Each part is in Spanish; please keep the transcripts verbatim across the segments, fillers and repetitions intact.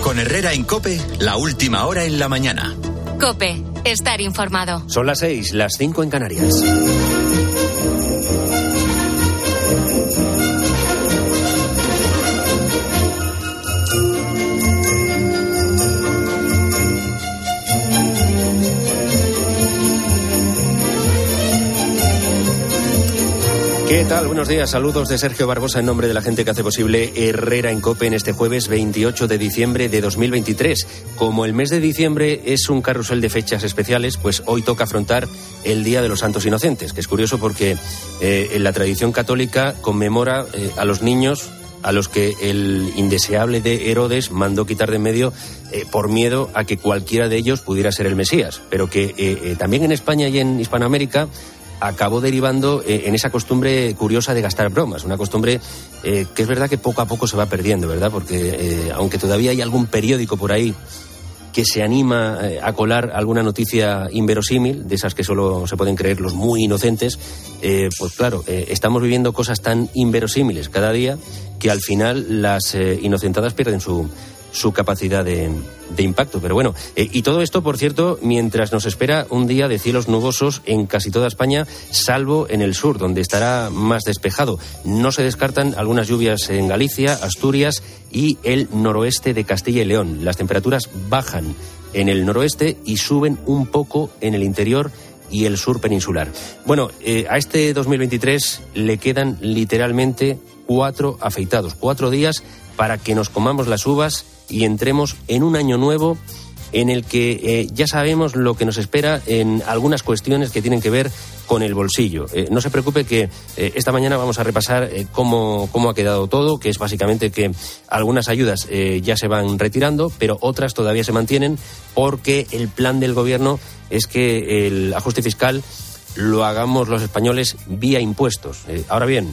Con Herrera en COPE, la última hora en la mañana. COPE, estar informado. Son las seis, las cinco en Canarias. ¿Qué tal? Buenos días, saludos de Sergio Barbosa en nombre de la gente que hace posible Herrera en COPE en este jueves veintiocho de diciembre de dos mil veintitrés. Como el mes de diciembre es un carrusel de fechas especiales, pues hoy toca afrontar el Día de los Santos Inocentes, que es curioso porque eh, en la tradición católica conmemora eh, a los niños a los que el indeseable de Herodes mandó quitar de en medio eh, por miedo a que cualquiera de ellos pudiera ser el Mesías, pero que eh, eh, también en España y en Hispanoamérica acabó derivando eh, en esa costumbre curiosa de gastar bromas, una costumbre eh, que es verdad que poco a poco se va perdiendo, ¿verdad? Porque eh, aunque todavía hay algún periódico por ahí que se anima eh, a colar alguna noticia inverosímil, de esas que solo se pueden creer los muy inocentes, eh, pues claro, eh, estamos viviendo cosas tan inverosímiles cada día que al final las eh, inocentadas pierden su... su capacidad de, de impacto. Pero bueno, eh, y todo esto, por cierto, mientras nos espera un día de cielos nubosos en casi toda España, salvo en el sur, donde estará más despejado. No se descartan algunas lluvias en Galicia, Asturias y el noroeste de Castilla y León. Las temperaturas bajan en el noroeste y suben un poco en el interior y el sur peninsular. Bueno, eh, a este dos mil veintitrés le quedan literalmente cuatro afeitados, cuatro días para que nos comamos las uvas y entremos en un año nuevo en el que eh, ya sabemos lo que nos espera en algunas cuestiones que tienen que ver con el bolsillo. Eh, no se preocupe que eh, esta mañana vamos a repasar eh, cómo, cómo ha quedado todo, que es básicamente que algunas ayudas eh, ya se van retirando, pero otras todavía se mantienen porque el plan del gobierno es que el ajuste fiscal lo hagamos los españoles vía impuestos. Eh, ahora bien,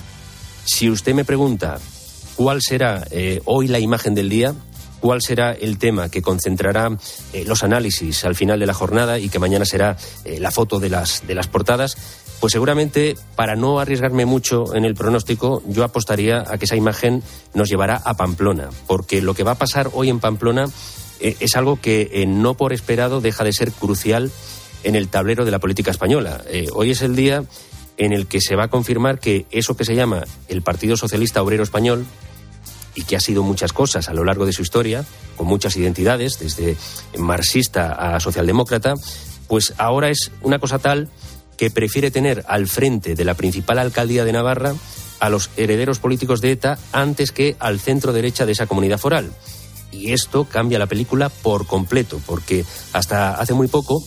si usted me pregunta ¿cuál será eh, hoy la imagen del día? ¿Cuál será el tema que concentrará eh, los análisis al final de la jornada y que mañana será eh, la foto de las, de las portadas? Pues seguramente, para no arriesgarme mucho en el pronóstico, yo apostaría a que esa imagen nos llevará a Pamplona, porque lo que va a pasar hoy en Pamplona eh, es algo que eh, no por esperado deja de ser crucial en el tablero de la política española. Eh, hoy es el día en el que se va a confirmar que eso que se llama el Partido Socialista Obrero Español, y que ha sido muchas cosas a lo largo de su historia, con muchas identidades, desde marxista a socialdemócrata, pues ahora es una cosa tal que prefiere tener al frente de la principal alcaldía de Navarra a los herederos políticos de ETA antes que al centro derecha de esa comunidad foral. Y esto cambia la película por completo, porque hasta hace muy poco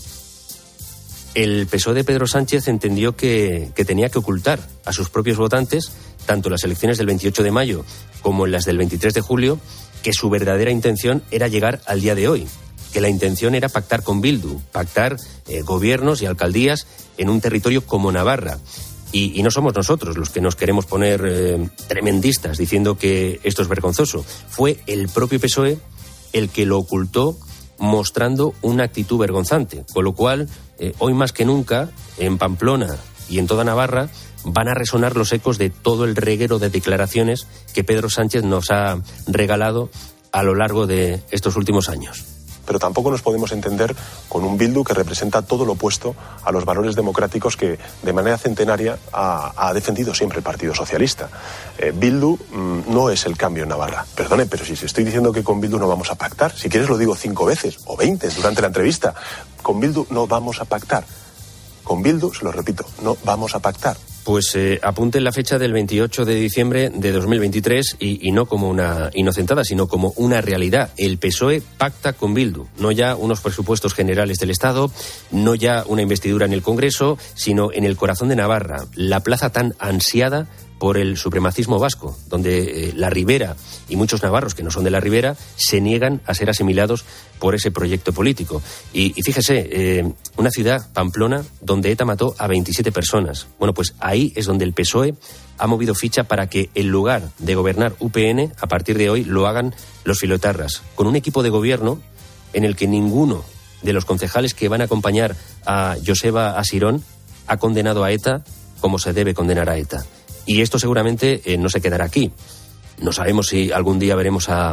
el P S O E de Pedro Sánchez entendió que, que tenía que ocultar a sus propios votantes, tanto en las elecciones del veintiocho de mayo como en las del veintitrés de julio, que su verdadera intención era llegar al día de hoy, que la intención era pactar con Bildu, pactar eh, gobiernos y alcaldías en un territorio como Navarra. Y, y no somos nosotros los que nos queremos poner eh, tremendistas diciendo que esto es vergonzoso. Fue el propio P S O E el que lo ocultó, mostrando una actitud vergonzante, con lo cual eh, hoy más que nunca en Pamplona y en toda Navarra van a resonar los ecos de todo el reguero de declaraciones que Pedro Sánchez nos ha regalado a lo largo de estos últimos años. Pero tampoco nos podemos entender con un Bildu que representa todo lo opuesto a los valores democráticos que de manera centenaria ha, ha defendido siempre el Partido Socialista. Eh, Bildu mmm, no es el cambio en Navarra. Perdone, pero si estoy diciendo que con Bildu no vamos a pactar, si quieres lo digo cinco veces o veinte durante la entrevista, con Bildu no vamos a pactar. Con Bildu, se lo repito, no vamos a pactar. Pues eh, apunten la fecha del veintiocho de diciembre de dos mil veintitrés y, y no como una inocentada, sino como una realidad. El P S O E pacta con Bildu, no ya unos presupuestos generales del Estado, no ya una investidura en el Congreso, sino en el corazón de Navarra, la plaza tan ansiada por el supremacismo vasco, donde eh, la Ribera y muchos navarros que no son de la Ribera se niegan a ser asimilados por ese proyecto político. Y, y fíjese, eh, una ciudad, Pamplona, donde ETA mató a veintisiete personas. Bueno, pues ahí es donde el P S O E ha movido ficha para que en lugar de gobernar U P N, a partir de hoy lo hagan los filoetarras, con un equipo de gobierno en el que ninguno de los concejales que van a acompañar a Joseba Asirón ha condenado a ETA como se debe condenar a ETA. Y esto seguramente eh, no se quedará aquí. No sabemos si algún día veremos a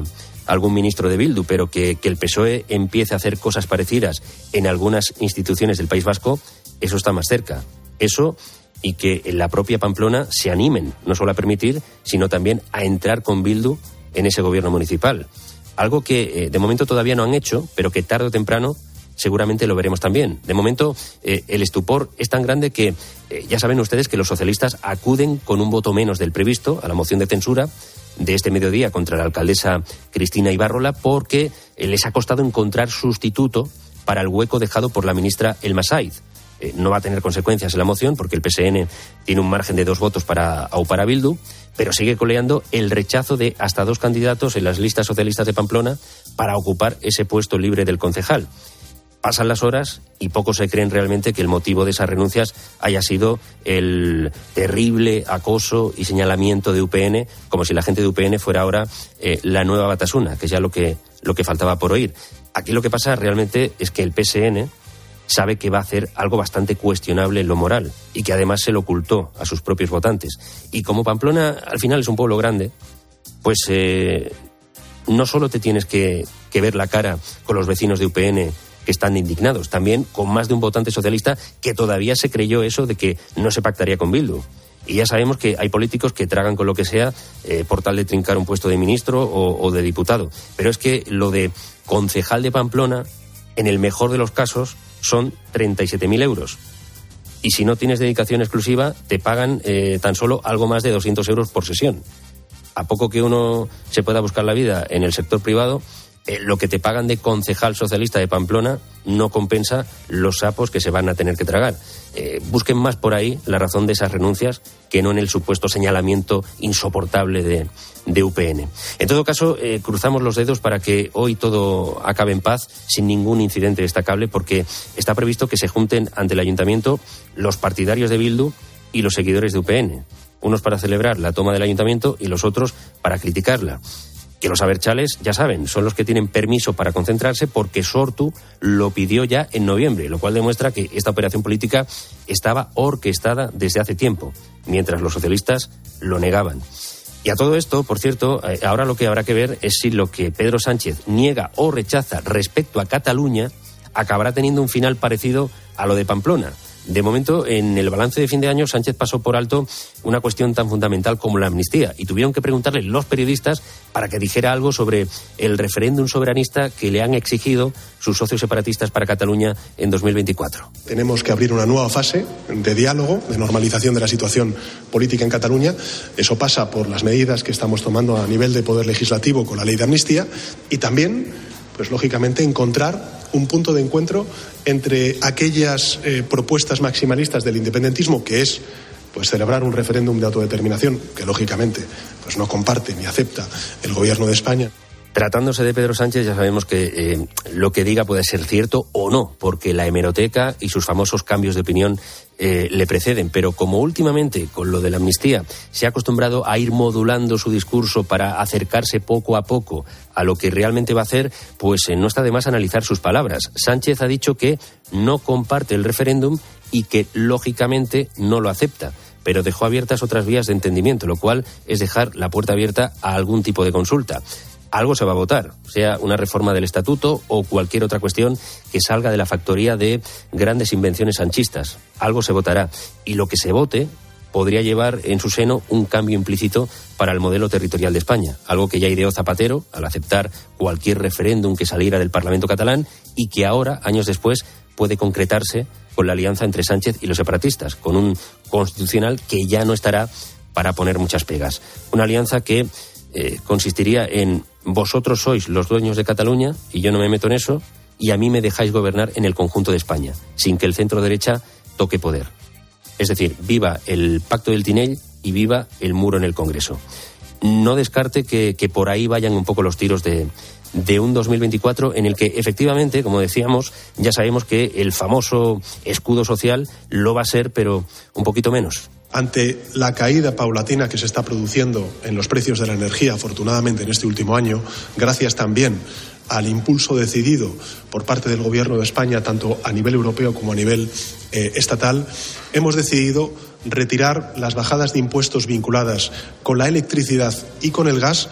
algún ministro de Bildu, pero que, que el P S O E empiece a hacer cosas parecidas en algunas instituciones del País Vasco, eso está más cerca. Eso, y que en la propia Pamplona se animen, no solo a permitir, sino también a entrar con Bildu en ese gobierno municipal. Algo que eh, de momento todavía no han hecho, pero que tarde o temprano seguramente lo veremos también. De momento, eh, el estupor es tan grande que eh, ya saben ustedes que los socialistas acuden con un voto menos del previsto a la moción de censura de este mediodía contra la alcaldesa Cristina Ibarrola, porque eh, les ha costado encontrar sustituto para el hueco dejado por la ministra Elma Saiz. Eh, no va a tener consecuencias en la moción porque el P S N tiene un margen de dos votos para aupar a Bildu, pero sigue coleando el rechazo de hasta dos candidatos en las listas socialistas de Pamplona para ocupar ese puesto libre del concejal. Pasan las horas y pocos se creen realmente que el motivo de esas renuncias haya sido el terrible acoso y señalamiento de U P N, como si la gente de U P N fuera ahora eh, la nueva Batasuna, que es ya lo que, lo que faltaba por oír. Aquí lo que pasa realmente es que el P S N sabe que va a hacer algo bastante cuestionable en lo moral y que además se lo ocultó a sus propios votantes. Y como Pamplona al final es un pueblo grande, pues eh, no solo te tienes que, que ver la cara con los vecinos de U P N que están indignados, también con más de un votante socialista que todavía se creyó eso de que no se pactaría con Bildu. Y ya sabemos que hay políticos que tragan con lo que sea eh, por tal de trincar un puesto de ministro o, o de diputado. Pero es que lo de concejal de Pamplona, en el mejor de los casos, son treinta y siete mil euros. Y si no tienes dedicación exclusiva, te pagan eh, tan solo algo más de doscientos euros por sesión. A poco que uno se pueda buscar la vida en el sector privado, eh, lo que te pagan de concejal socialista de Pamplona no compensa los sapos que se van a tener que tragar. Eh, busquen más por ahí la razón de esas renuncias que no en el supuesto señalamiento insoportable de, de U P N. En todo caso, eh, cruzamos los dedos para que hoy todo acabe en paz sin ningún incidente destacable, porque está previsto que se junten ante el ayuntamiento los partidarios de Bildu y los seguidores de U P N. Unos para celebrar la toma del ayuntamiento y los otros para criticarla. Que los abertzales, ya saben, son los que tienen permiso para concentrarse porque Sortu lo pidió ya en noviembre, lo cual demuestra que esta operación política estaba orquestada desde hace tiempo, mientras los socialistas lo negaban. Y a todo esto, por cierto, ahora lo que habrá que ver es si lo que Pedro Sánchez niega o rechaza respecto a Cataluña acabará teniendo un final parecido a lo de Pamplona. De momento, en el balance de fin de año, Sánchez pasó por alto una cuestión tan fundamental como la amnistía y tuvieron que preguntarle los periodistas para que dijera algo sobre el referéndum soberanista que le han exigido sus socios separatistas para Cataluña en dos mil veinticuatro. Tenemos que abrir una nueva fase de diálogo, de normalización de la situación política en Cataluña. Eso pasa por las medidas que estamos tomando a nivel de poder legislativo con la ley de amnistía y también, pues lógicamente, encontrar un punto de encuentro entre aquellas eh, propuestas maximalistas del independentismo, que es pues celebrar un referéndum de autodeterminación, que lógicamente pues no comparte ni acepta el gobierno de España. Tratándose de Pedro Sánchez, ya sabemos que eh, lo que diga puede ser cierto o no, porque la hemeroteca y sus famosos cambios de opinión eh, le preceden. Pero como últimamente, con lo de la amnistía, se ha acostumbrado a ir modulando su discurso para acercarse poco a poco a lo que realmente va a hacer, pues eh, no está de más analizar sus palabras. Sánchez ha dicho que no comparte el referéndum y que, lógicamente, no lo acepta, pero dejó abiertas otras vías de entendimiento, lo cual es dejar la puerta abierta a algún tipo de consulta. Algo se va a votar, sea una reforma del estatuto o cualquier otra cuestión que salga de la factoría de grandes invenciones sanchistas. Algo se votará y lo que se vote podría llevar en su seno un cambio implícito para el modelo territorial de España, algo que ya ideó Zapatero al aceptar cualquier referéndum que saliera del Parlamento catalán y que ahora, años después, puede concretarse con la alianza entre Sánchez y los separatistas, con un constitucional que ya no estará para poner muchas pegas. Una alianza que eh, consistiría en vosotros sois los dueños de Cataluña y yo no me meto en eso y a mí me dejáis gobernar en el conjunto de España, sin que el centro derecha toque poder. Es decir, viva el pacto del Tinell y viva el muro en el Congreso. No descarte que, que por ahí vayan un poco los tiros de, de un dos mil veinticuatro en el que efectivamente, como decíamos, ya sabemos que el famoso escudo social lo va a ser, pero un poquito menos. Ante la caída paulatina que se está produciendo en los precios de la energía, afortunadamente en este último año, gracias también al impulso decidido por parte del Gobierno de España, tanto a nivel europeo como a nivel eh, estatal, hemos decidido retirar las bajadas de impuestos vinculadas con la electricidad y con el gas,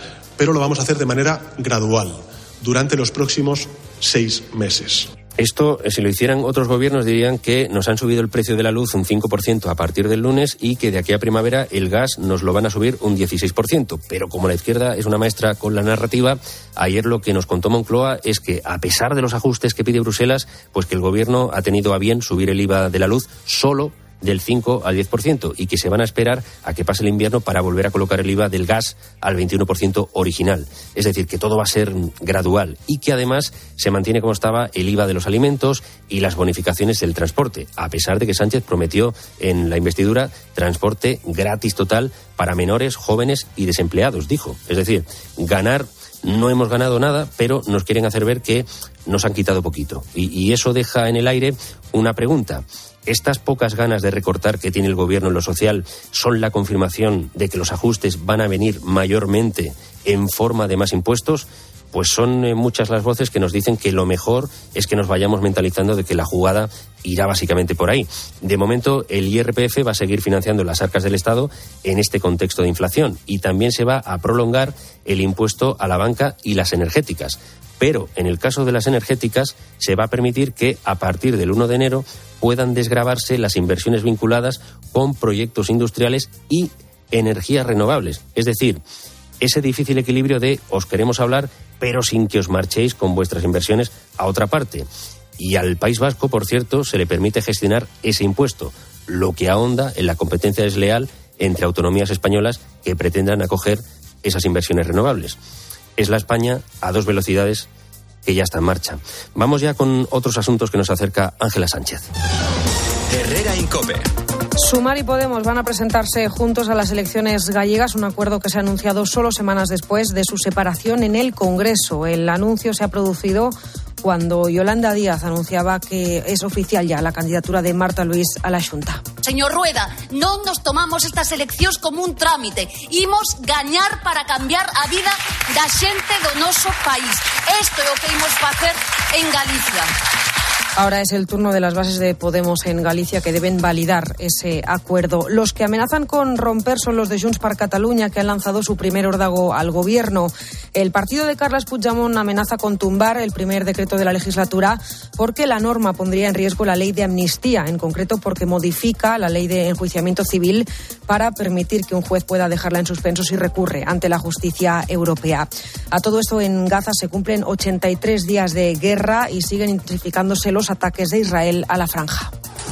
pero lo vamos a hacer de manera gradual, durante los próximos seis meses. Esto, si lo hicieran otros gobiernos, dirían que nos han subido el precio de la luz un cinco por ciento a partir del lunes y que de aquí a primavera el gas nos lo van a subir un dieciséis por ciento. Pero como la izquierda es una maestra con la narrativa, ayer lo que nos contó Moncloa es que, a pesar de los ajustes que pide Bruselas, pues que el gobierno ha tenido a bien subir el I V A de la luz solo del cinco al diez por ciento y que se van a esperar a que pase el invierno para volver a colocar el I V A del gas al veintiuno por ciento original. Es decir, que todo va a ser gradual y que además se mantiene como estaba el I V A de los alimentos y las bonificaciones del transporte, a pesar de que Sánchez prometió en la investidura transporte gratis total para menores, jóvenes y desempleados, dijo. Es decir, ganar... No hemos ganado nada, pero nos quieren hacer ver que nos han quitado poquito. Y, y eso deja en el aire una pregunta. ¿Estas pocas ganas de recortar que tiene el gobierno en lo social son la confirmación de que los ajustes van a venir mayormente en forma de más impuestos? Pues son eh, muchas las voces que nos dicen que lo mejor es que nos vayamos mentalizando de que la jugada irá básicamente por ahí. De momento, el I R P F va a seguir financiando las arcas del Estado en este contexto de inflación y también se va a prolongar el impuesto a la banca y las energéticas. Pero en el caso de las energéticas se va a permitir que a partir del uno de enero puedan desgravarse las inversiones vinculadas con proyectos industriales y energías renovables. Es decir, ese difícil equilibrio de os queremos hablar, pero sin que os marchéis con vuestras inversiones a otra parte. Y al País Vasco, por cierto, se le permite gestionar ese impuesto, lo que ahonda en la competencia desleal entre autonomías españolas que pretendan acoger esas inversiones renovables. Es la España a dos velocidades que ya está en marcha. Vamos ya con otros asuntos que nos acerca Ángela Sánchez. Herrera Incope. Sumar y Podemos van a presentarse juntos a las elecciones gallegas, un acuerdo que se ha anunciado solo semanas después de su separación en el Congreso. El anuncio se ha producido cuando Yolanda Díaz anunciaba que es oficial ya la candidatura de Marta Luis a la Xunta. Señor Rueda, non nos tomamos estas eleccións como un trámite. Imos gañar para cambiar a vida da xente do noso país. Isto é o que imos facer en Galicia. Ahora es el turno de las bases de Podemos en Galicia que deben validar ese acuerdo. Los que amenazan con romper son los de Junts per Catalunya, que han lanzado su primer órdago al gobierno. El partido de Carles Puigdemont amenaza con tumbar el primer decreto de la legislatura porque la norma pondría en riesgo la ley de amnistía, en concreto porque modifica la ley de enjuiciamiento civil para permitir que un juez pueda dejarla en suspenso si recurre ante la justicia europea. A todo esto, en Gaza se cumplen ochenta y tres días de guerra y siguen intensificándose los ataques de Israel a la franja.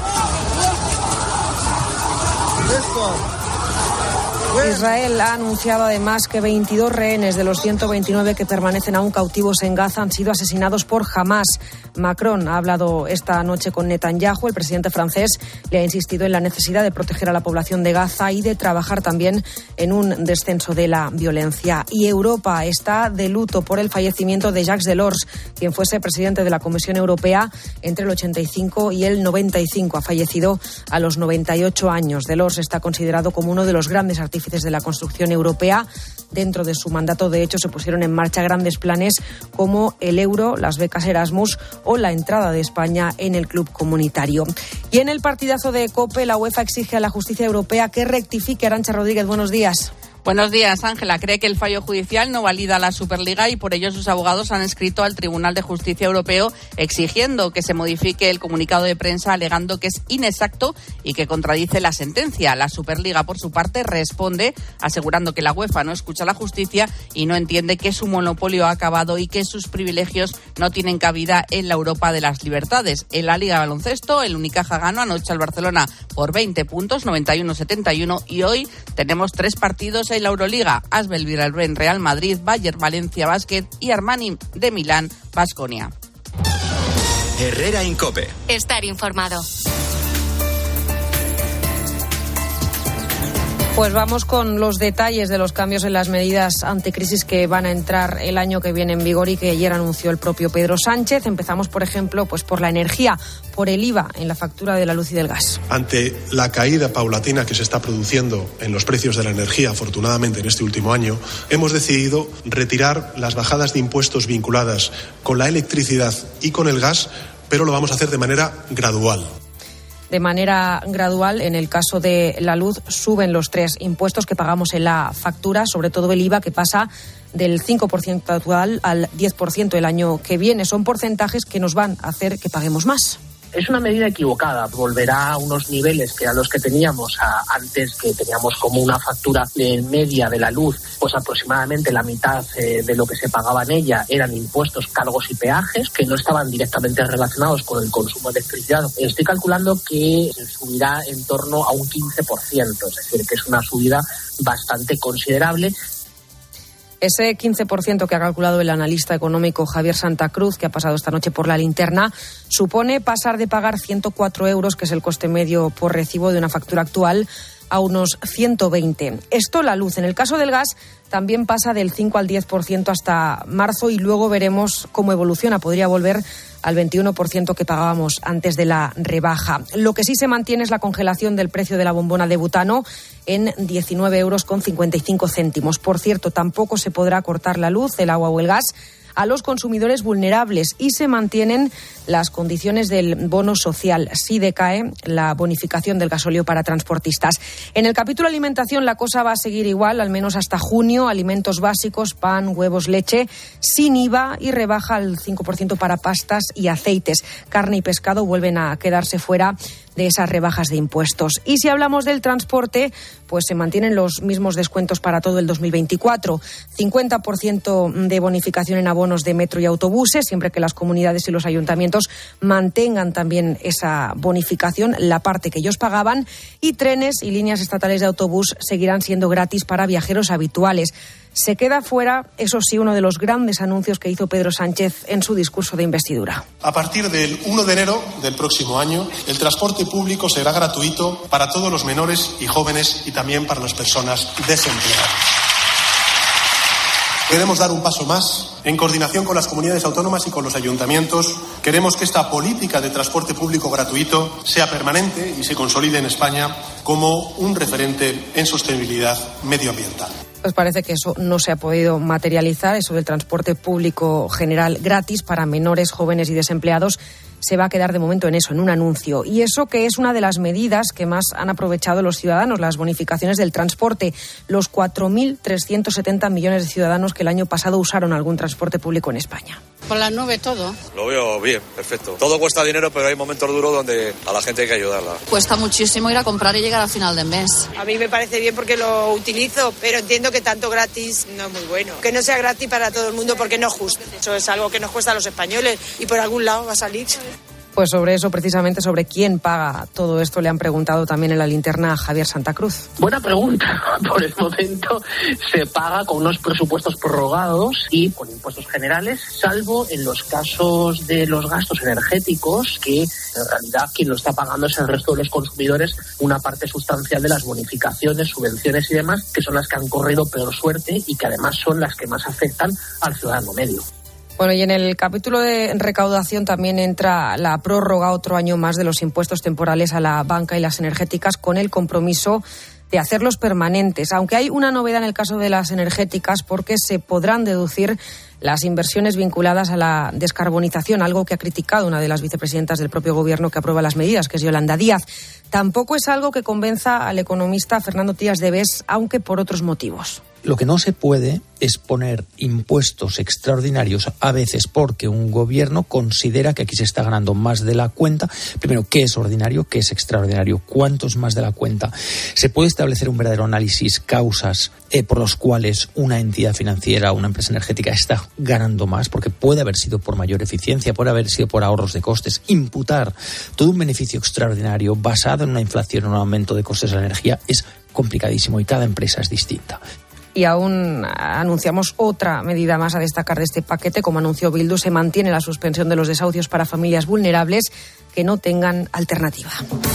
Israel ha anunciado además que veintidós rehenes de los ciento veintinueve que permanecen aún cautivos en Gaza han sido asesinados por Hamás. Macron ha hablado esta noche con Netanyahu. El presidente francés le ha insistido en la necesidad de proteger a la población de Gaza y de trabajar también en un descenso de la violencia. Y Europa está de luto por el fallecimiento de Jacques Delors, quien fuese presidente de la Comisión Europea entre el ochenta y cinco y el noventa y cinco. Ha fallecido a los noventa y ocho años. Delors está considerado como uno de los grandes artífices de la construcción europea. Dentro de su mandato, de hecho, se pusieron en marcha grandes planes como el euro, las becas Erasmus o la entrada de España en el club comunitario. Y en el partidazo de COPE, la UEFA exige a la justicia europea que rectifique. Arantxa Rodríguez, buenos días. Buenos días, Ángela. Cree que el fallo judicial no valida la Superliga y por ello sus abogados han escrito al Tribunal de Justicia Europeo exigiendo que se modifique el comunicado de prensa, alegando que es inexacto y que contradice la sentencia. La Superliga, por su parte, responde asegurando que la UEFA no escucha a la justicia y no entiende que su monopolio ha acabado y que sus privilegios no tienen cabida en la Europa de las libertades. En la Liga de Baloncesto, el Unicaja ganó anoche al Barcelona por veinte puntos, noventa y uno a setenta y uno, y hoy tenemos tres partidos en la Euroliga: Asbel Villarreal Real Madrid, Bayern Valencia Basket y Armani de Milán Baskonia. Herrera Incope. Estar informado. Pues vamos con los detalles de los cambios en las medidas anticrisis que van a entrar el año que viene en vigor y que ayer anunció el propio Pedro Sánchez. Empezamos, por ejemplo, pues por la energía, por el I V A en la factura de la luz y del gas. Ante la caída paulatina que se está produciendo en los precios de la energía, afortunadamente en este último año, hemos decidido retirar las bajadas de impuestos vinculadas con la electricidad y con el gas, pero lo vamos a hacer de manera gradual. de manera gradual. En el caso de la luz suben los tres impuestos que pagamos en la factura, sobre todo el I V A, que pasa del cinco por ciento actual al diez por ciento el año que viene. Son porcentajes que nos van a hacer que paguemos más. Es una medida equivocada, volverá a unos niveles que a los que teníamos a, antes, que teníamos como una factura de media de la luz, pues aproximadamente la mitad eh, de lo que se pagaba en ella eran impuestos, cargos y peajes que no estaban directamente relacionados con el consumo de electricidad. Estoy calculando que subirá en torno a un quince por ciento, es decir, que es una subida bastante considerable. Ese quince por ciento que ha calculado el analista económico Javier Santa Cruz, que ha pasado esta noche por la linterna, supone pasar de pagar ciento cuatro euros, que es el coste medio por recibo de una factura actual, a unos ciento veinte. Esto la luz. En el caso del gas también pasa del cinco al diez por ciento hasta marzo y luego veremos cómo evoluciona. Podría volver al veintiuno por ciento que pagábamos antes de la rebaja. Lo que sí se mantiene es la congelación del precio de la bombona de butano en diecinueve euros con cincuenta y cinco céntimos. Por cierto, tampoco se podrá cortar la luz, el agua o el gas a los consumidores vulnerables y se mantienen las condiciones del bono social. Sí decae la bonificación del gasóleo para transportistas. En el capítulo alimentación la cosa va a seguir igual, al menos hasta junio. Alimentos básicos, pan, huevos, leche, sin I V A y rebaja al cinco por ciento para pastas y aceites. Carne y pescado vuelven a quedarse fuera de esas rebajas de impuestos. Y si hablamos del transporte, pues se mantienen los mismos descuentos para todo el dos mil veinticuatro. cincuenta por ciento de bonificación en abonos de metro y autobuses, siempre que las comunidades y los ayuntamientos mantengan también esa bonificación, la parte que ellos pagaban, y trenes y líneas estatales de autobús seguirán siendo gratis para viajeros habituales. Se queda fuera, eso sí, uno de los grandes anuncios que hizo Pedro Sánchez en su discurso de investidura. A partir del uno de enero del próximo año, el transporte público será gratuito para todos los menores y jóvenes y también para las personas desempleadas. Queremos dar un paso más. En coordinación con las comunidades autónomas y con los ayuntamientos, queremos que esta política de transporte público gratuito sea permanente y se consolide en España como un referente en sostenibilidad medioambiental. Pues parece que eso no se ha podido materializar, eso del transporte público general gratis para menores, jóvenes y desempleados. Se va a quedar de momento en eso, en un anuncio. Y eso que es una de las medidas que más han aprovechado los ciudadanos, las bonificaciones del transporte. Los cuatro mil trescientos setenta millones de ciudadanos que el año pasado usaron algún transporte público en España. Por las nubes todo. Lo veo bien, perfecto. Todo cuesta dinero, pero hay momentos duros donde a la gente hay que ayudarla. Cuesta muchísimo ir a comprar y llegar al final del mes. A mí me parece bien porque lo utilizo, pero entiendo que tanto gratis no es muy bueno. Que no sea gratis para todo el mundo porque no es justo. Eso es algo que nos cuesta a los españoles y por algún lado va a salir. Pues sobre eso, precisamente sobre quién paga todo esto, le han preguntado también en la linterna a Javier Santa Cruz. Buena pregunta. Por el momento se paga con unos presupuestos prorrogados y con impuestos generales, salvo en los casos de los gastos energéticos, que en realidad quien lo está pagando es el resto de los consumidores, una parte sustancial de las bonificaciones, subvenciones y demás, que son las que han corrido peor suerte y que además son las que más afectan al ciudadano medio. Bueno, y en el capítulo de recaudación también entra la prórroga otro año más de los impuestos temporales a la banca y las energéticas, con el compromiso de hacerlos permanentes, aunque hay una novedad en el caso de las energéticas, porque se podrán deducir las inversiones vinculadas a la descarbonización, algo que ha criticado una de las vicepresidentas del propio gobierno que aprueba las medidas, que es Yolanda Díaz. Tampoco es algo que convenza al economista Fernando Tías de Bes, aunque por otros motivos. Lo que no se puede es poner impuestos extraordinarios a veces porque un gobierno considera que aquí se está ganando más de la cuenta. Primero, ¿qué es ordinario? ¿Qué es extraordinario? ¿Cuánto es más de la cuenta? Se puede establecer un verdadero análisis, causas eh, por los cuales una entidad financiera o una empresa energética está ganando más, porque puede haber sido por mayor eficiencia, puede haber sido por ahorros de costes. Imputar todo un beneficio extraordinario basado en una inflación o un aumento de costes de la energía es complicadísimo y cada empresa es distinta. Y aún anunciamos otra medida más a destacar de este paquete. Como anunció Bildu, se mantiene la suspensión de los desahucios para familias vulnerables que no tengan alternativa.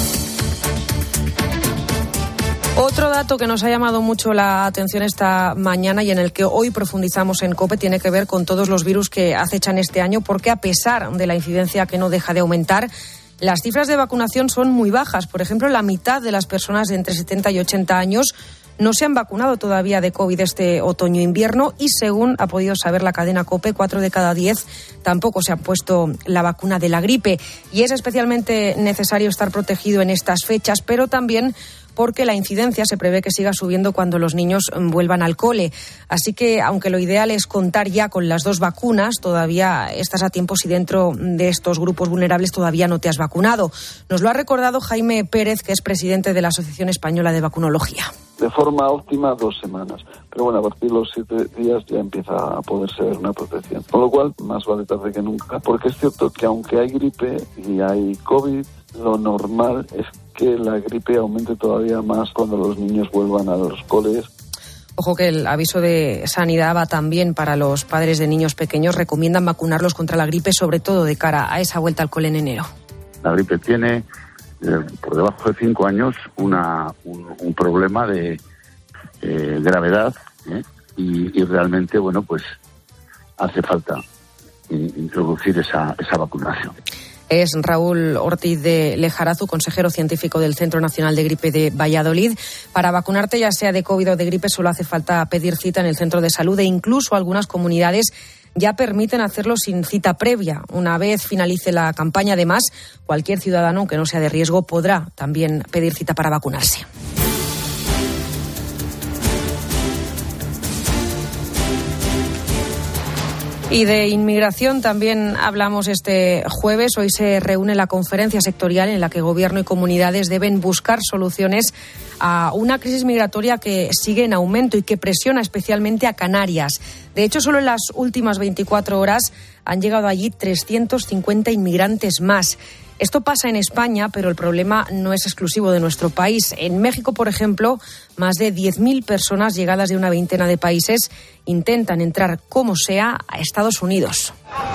Otro dato que nos ha llamado mucho la atención esta mañana y en el que hoy profundizamos en COPE tiene que ver con todos los virus que acechan este año, porque a pesar de la incidencia que no deja de aumentar, las cifras de vacunación son muy bajas. Por ejemplo, la mitad de las personas de entre setenta y ochenta años no se han vacunado todavía de COVID este otoño-invierno y, según ha podido saber la cadena COPE, cuatro de cada diez tampoco se han puesto la vacuna de la gripe. Y es especialmente necesario estar protegido en estas fechas, pero también porque la incidencia se prevé que siga subiendo cuando los niños vuelvan al cole. Así que, aunque lo ideal es contar ya con las dos vacunas, todavía estás a tiempo si dentro de estos grupos vulnerables todavía no te has vacunado. Nos lo ha recordado Jaime Pérez, que es presidente de la Asociación Española de Vacunología. De forma óptima, dos semanas. Pero bueno, a partir de los siete días ya empieza a poder ser una protección. Con lo cual, más vale tarde que nunca. Porque es cierto que aunque hay gripe y hay COVID, lo normal es que la gripe aumente todavía más cuando los niños vuelvan a los coles. Ojo que el aviso de Sanidad va también para los padres de niños pequeños. Recomiendan vacunarlos contra la gripe, sobre todo de cara a esa vuelta al cole en enero. La gripe tiene, eh, por debajo de cinco años, una, un, un problema de eh, gravedad ¿eh? y, y realmente, bueno, pues hace falta in, introducir esa, esa vacunación. Es Raúl Ortiz de Lejarazu, consejero científico del Centro Nacional de Gripe de Valladolid. Para vacunarte, ya sea de COVID o de gripe, solo hace falta pedir cita en el centro de salud e incluso algunas comunidades ya permiten hacerlo sin cita previa. Una vez finalice la campaña, además, cualquier ciudadano, aunque no sea de riesgo, podrá también pedir cita para vacunarse. Y de inmigración también hablamos este jueves. Hoy se reúne la conferencia sectorial en la que Gobierno y comunidades deben buscar soluciones a una crisis migratoria que sigue en aumento y que presiona especialmente a Canarias. De hecho, solo en las últimas veinticuatro horas han llegado allí trescientos cincuenta inmigrantes más. Esto pasa en España, pero el problema no es exclusivo de nuestro país. En México, por ejemplo, más de diez mil personas llegadas de una veintena de países intentan entrar como sea a Estados Unidos.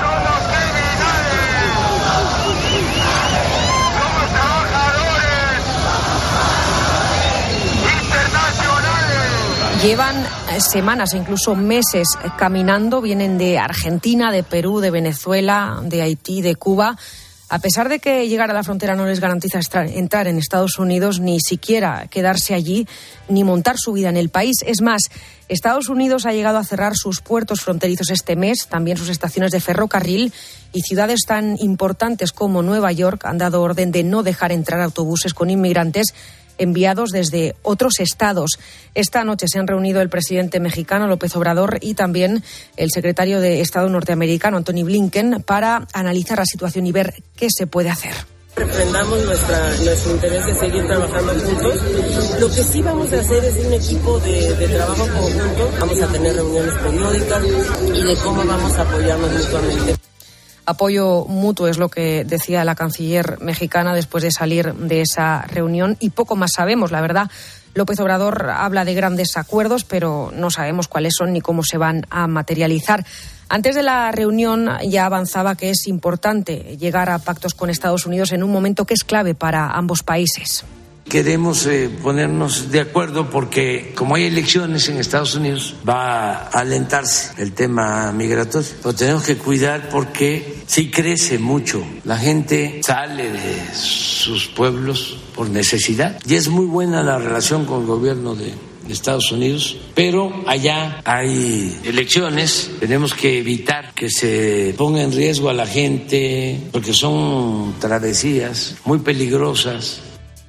Llevan semanas, incluso meses, caminando. Vienen de Argentina, de Perú, de Venezuela, de Haití, de Cuba. A pesar de que llegar a la frontera no les garantiza entrar en Estados Unidos, ni siquiera quedarse allí, ni montar su vida en el país. Es más, Estados Unidos ha llegado a cerrar sus puertos fronterizos este mes, también sus estaciones de ferrocarril, y ciudades tan importantes como Nueva York han dado orden de no dejar entrar autobuses con inmigrantes enviados desde otros estados. Esta noche se han reunido el presidente mexicano López Obrador y también el secretario de Estado norteamericano Antony Blinken para analizar la situación y ver qué se puede hacer. Refrendamos nuestra, nuestro interés de seguir trabajando juntos. Lo que sí vamos a hacer es un equipo de, de trabajo conjunto. Vamos a tener reuniones periódicas y de cómo vamos a apoyarnos mutuamente. Apoyo mutuo es lo que decía la canciller mexicana después de salir de esa reunión y poco más sabemos, la verdad. López Obrador habla de grandes acuerdos, pero no sabemos cuáles son ni cómo se van a materializar. Antes de la reunión ya avanzaba que es importante llegar a pactos con Estados Unidos en un momento que es clave para ambos países. Queremos eh, ponernos de acuerdo porque como hay elecciones en Estados Unidos va a alentarse el tema migratorio. Pero tenemos que cuidar porque sí crece mucho. La gente sale de sus pueblos por necesidad y es muy buena la relación con el gobierno de Estados Unidos, pero allá hay elecciones. Tenemos que evitar que se ponga en riesgo a la gente porque son travesías muy peligrosas.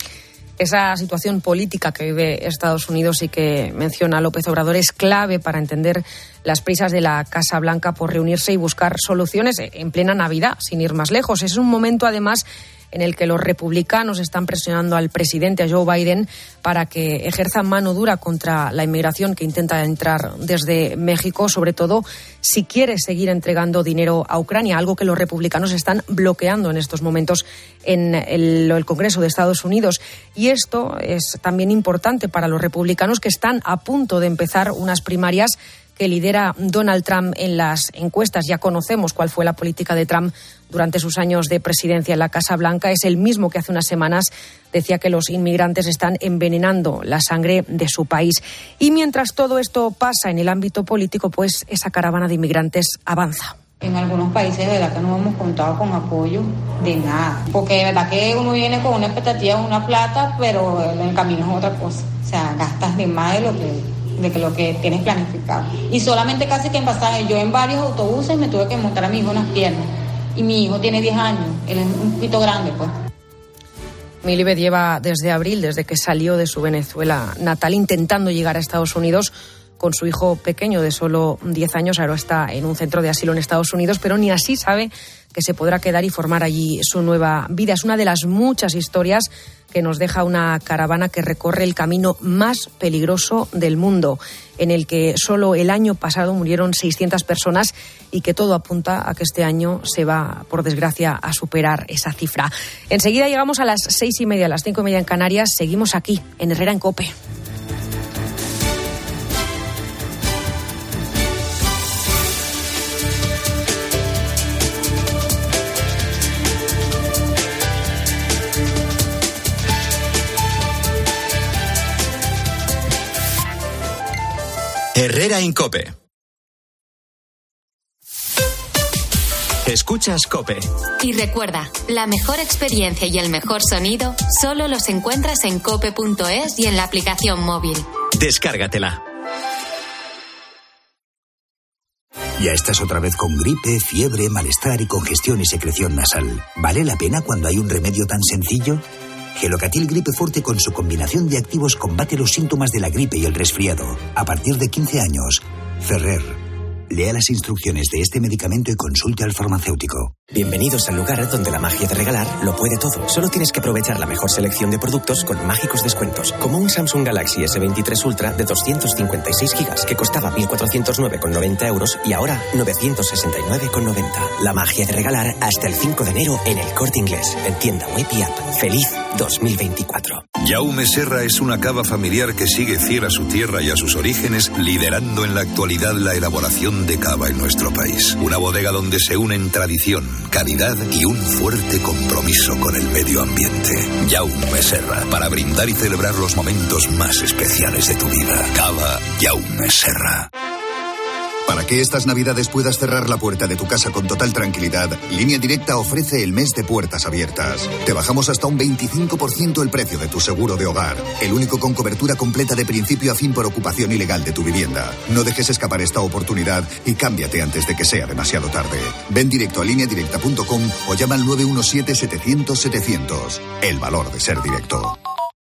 Esa situación política que vive Estados Unidos y que menciona López Obrador es clave para entender las prisas de la Casa Blanca por reunirse y buscar soluciones en plena Navidad, sin ir más lejos. Es un momento, además, en el que los republicanos están presionando al presidente, a Joe Biden, para que ejerza mano dura contra la inmigración que intenta entrar desde México, sobre todo si quiere seguir entregando dinero a Ucrania, algo que los republicanos están bloqueando en estos momentos en el, el Congreso de Estados Unidos. Y esto es también importante para los republicanos que están a punto de empezar unas primarias que lidera Donald Trump en las encuestas. Ya conocemos cuál fue la política de Trump durante sus años de presidencia en la Casa Blanca. Es el mismo que hace unas semanas decía que los inmigrantes están envenenando la sangre de su país. Y mientras todo esto pasa en el ámbito político, pues esa caravana de inmigrantes avanza. En algunos países de verdad que no hemos contado con apoyo de nada, porque de verdad que uno viene con una expectativa de una plata, pero en el camino es otra cosa. O sea, gastas de más de lo que, de que lo que tienes planificado. Y solamente casi que en pasaje, yo en varios autobuses me tuve que montar a mi hijo en las piernas. Y mi hijo tiene diez años, él es un poquito grande, pues. Milibet lleva desde abril, desde que salió de su Venezuela natal, intentando llegar a Estados Unidos con su hijo pequeño de solo diez años. Ahora está en un centro de asilo en Estados Unidos, pero ni así sabe que se podrá quedar y formar allí su nueva vida. Es una de las muchas historias que nos deja una caravana que recorre el camino más peligroso del mundo, en el que solo el año pasado murieron seiscientas personas y que todo apunta a que este año se va, por desgracia, a superar esa cifra. Enseguida llegamos a las seis y media, a las cinco y media en Canarias. Seguimos aquí, en Herrera en COPE. Herrera en COPE. Escuchas COPE. Y recuerda, la mejor experiencia y el mejor sonido solo los encuentras en cope punto es y en la aplicación móvil. Descárgatela. Ya estás otra vez con gripe, fiebre, malestar y congestión y secreción nasal. ¿Vale la pena cuando hay un remedio tan sencillo? Gelocatil Gripe Forte con su combinación de activos combate los síntomas de la gripe y el resfriado. A partir de quince años. Ferrer. Lea las instrucciones de este medicamento y consulte al farmacéutico. Bienvenidos al lugar donde la magia de regalar lo puede todo. Solo tienes que aprovechar la mejor selección de productos con mágicos descuentos. Como un Samsung Galaxy ese veintitrés Ultra de doscientos cincuenta y seis gigas que costaba mil cuatrocientos nueve con noventa euros y ahora novecientos sesenta y nueve con noventa. La magia de regalar hasta el cinco de enero en El Corte Inglés. En tienda web y app. Feliz dos mil veinticuatro. Jaume Serra es una cava familiar que sigue fiel a su tierra y a sus orígenes, liderando en la actualidad la elaboración de cava en nuestro país. Una bodega donde se unen tradición, calidad y un fuerte compromiso con el medio ambiente. Jaume Serra, para brindar y celebrar los momentos más especiales de tu vida. Cava Jaume Serra. Para que estas navidades puedas cerrar la puerta de tu casa con total tranquilidad, Línea Directa ofrece el mes de puertas abiertas. Te bajamos hasta un veinticinco por ciento el precio de tu seguro de hogar, el único con cobertura completa de principio a fin por ocupación ilegal de tu vivienda. No dejes escapar esta oportunidad y cámbiate antes de que sea demasiado tarde. Ven directo a línea directa punto com o llama al nueve uno siete, setecientos, setecientos. El valor de ser directo.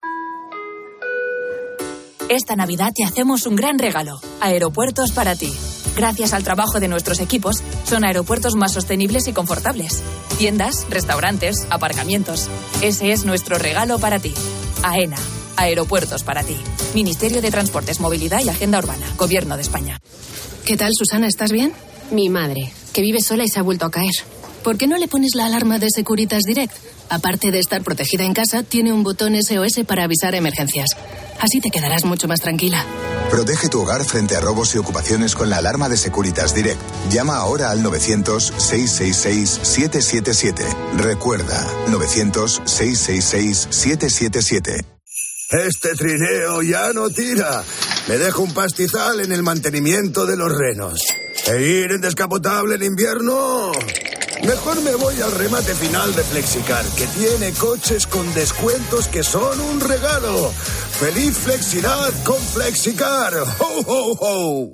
Esta Navidad te hacemos un gran regalo. Aeropuertos para ti. Gracias al trabajo de nuestros equipos, son aeropuertos más sostenibles y confortables. Tiendas, restaurantes, aparcamientos. Ese es nuestro regalo para ti. AENA. Aeropuertos para ti. Ministerio de Transportes, Movilidad y Agenda Urbana. Gobierno de España. ¿Qué tal, Susana? ¿Estás bien? Mi madre, que vive sola y se ha vuelto a caer. ¿Por qué no le pones la alarma de Securitas Direct? Aparte de estar protegida en casa, tiene un botón S O S para avisar emergencias. Así te quedarás mucho más tranquila. Protege tu hogar frente a robos y ocupaciones con la alarma de Securitas Direct. Llama ahora al novecientos, seiscientos sesenta y seis, setecientos setenta y siete. Recuerda, novecientos, seiscientos sesenta y seis, setecientos setenta y siete. Este trineo ya no tira. Me dejo un pastizal en el mantenimiento de los renos. ¿E ir en descapotable en invierno? Mejor me voy al remate final de Flexicar, que tiene coches con descuentos que son un regalo. ¡Feliz Flexidad con Flexicar! ¡Ho, ho, ho!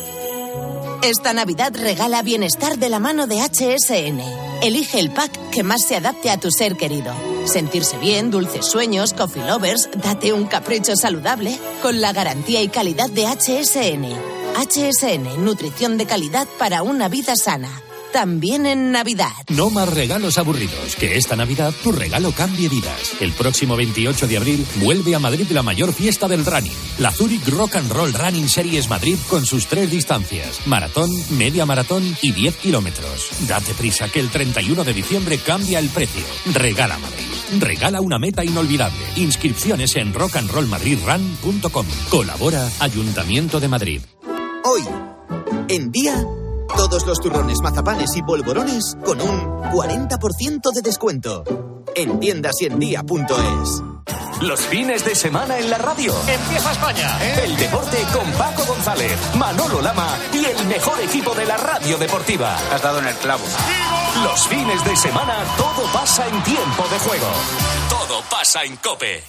Esta Navidad regala bienestar de la mano de H S N. Elige el pack que más se adapte a tu ser querido. Sentirse bien, dulces sueños, coffee lovers, date un capricho saludable con la garantía y calidad de H S N. H S N, nutrición de calidad para una vida sana. También en Navidad. No más regalos aburridos. Que esta Navidad tu regalo cambie vidas. El próximo veintiocho de abril vuelve a Madrid la mayor fiesta del running. La Zurich Rock and Roll Running Series Madrid con sus tres distancias. Maratón, media maratón y diez kilómetros. Date prisa que el treinta y uno de diciembre cambia el precio. Regala Madrid. Regala una meta inolvidable. Inscripciones en rock and roll madrid run punto com. Colabora Ayuntamiento de Madrid. Hoy, en día... todos los turrones, mazapanes y polvorones con un cuarenta por ciento de descuento. En tiendas y en día punto es. Los fines de semana en la radio. Empieza España. ¿eh? El deporte con Paco González, Manolo Lama y el mejor equipo de la radio deportiva. Has dado en el clavo. Los fines de semana todo pasa en tiempo de juego. Todo pasa en COPE.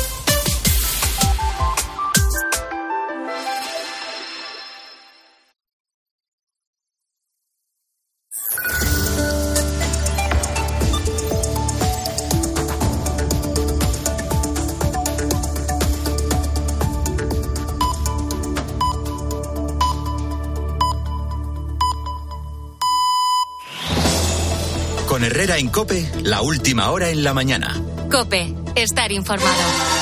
Con Herrera en COPE, la última hora en la mañana. COPE, estar informado.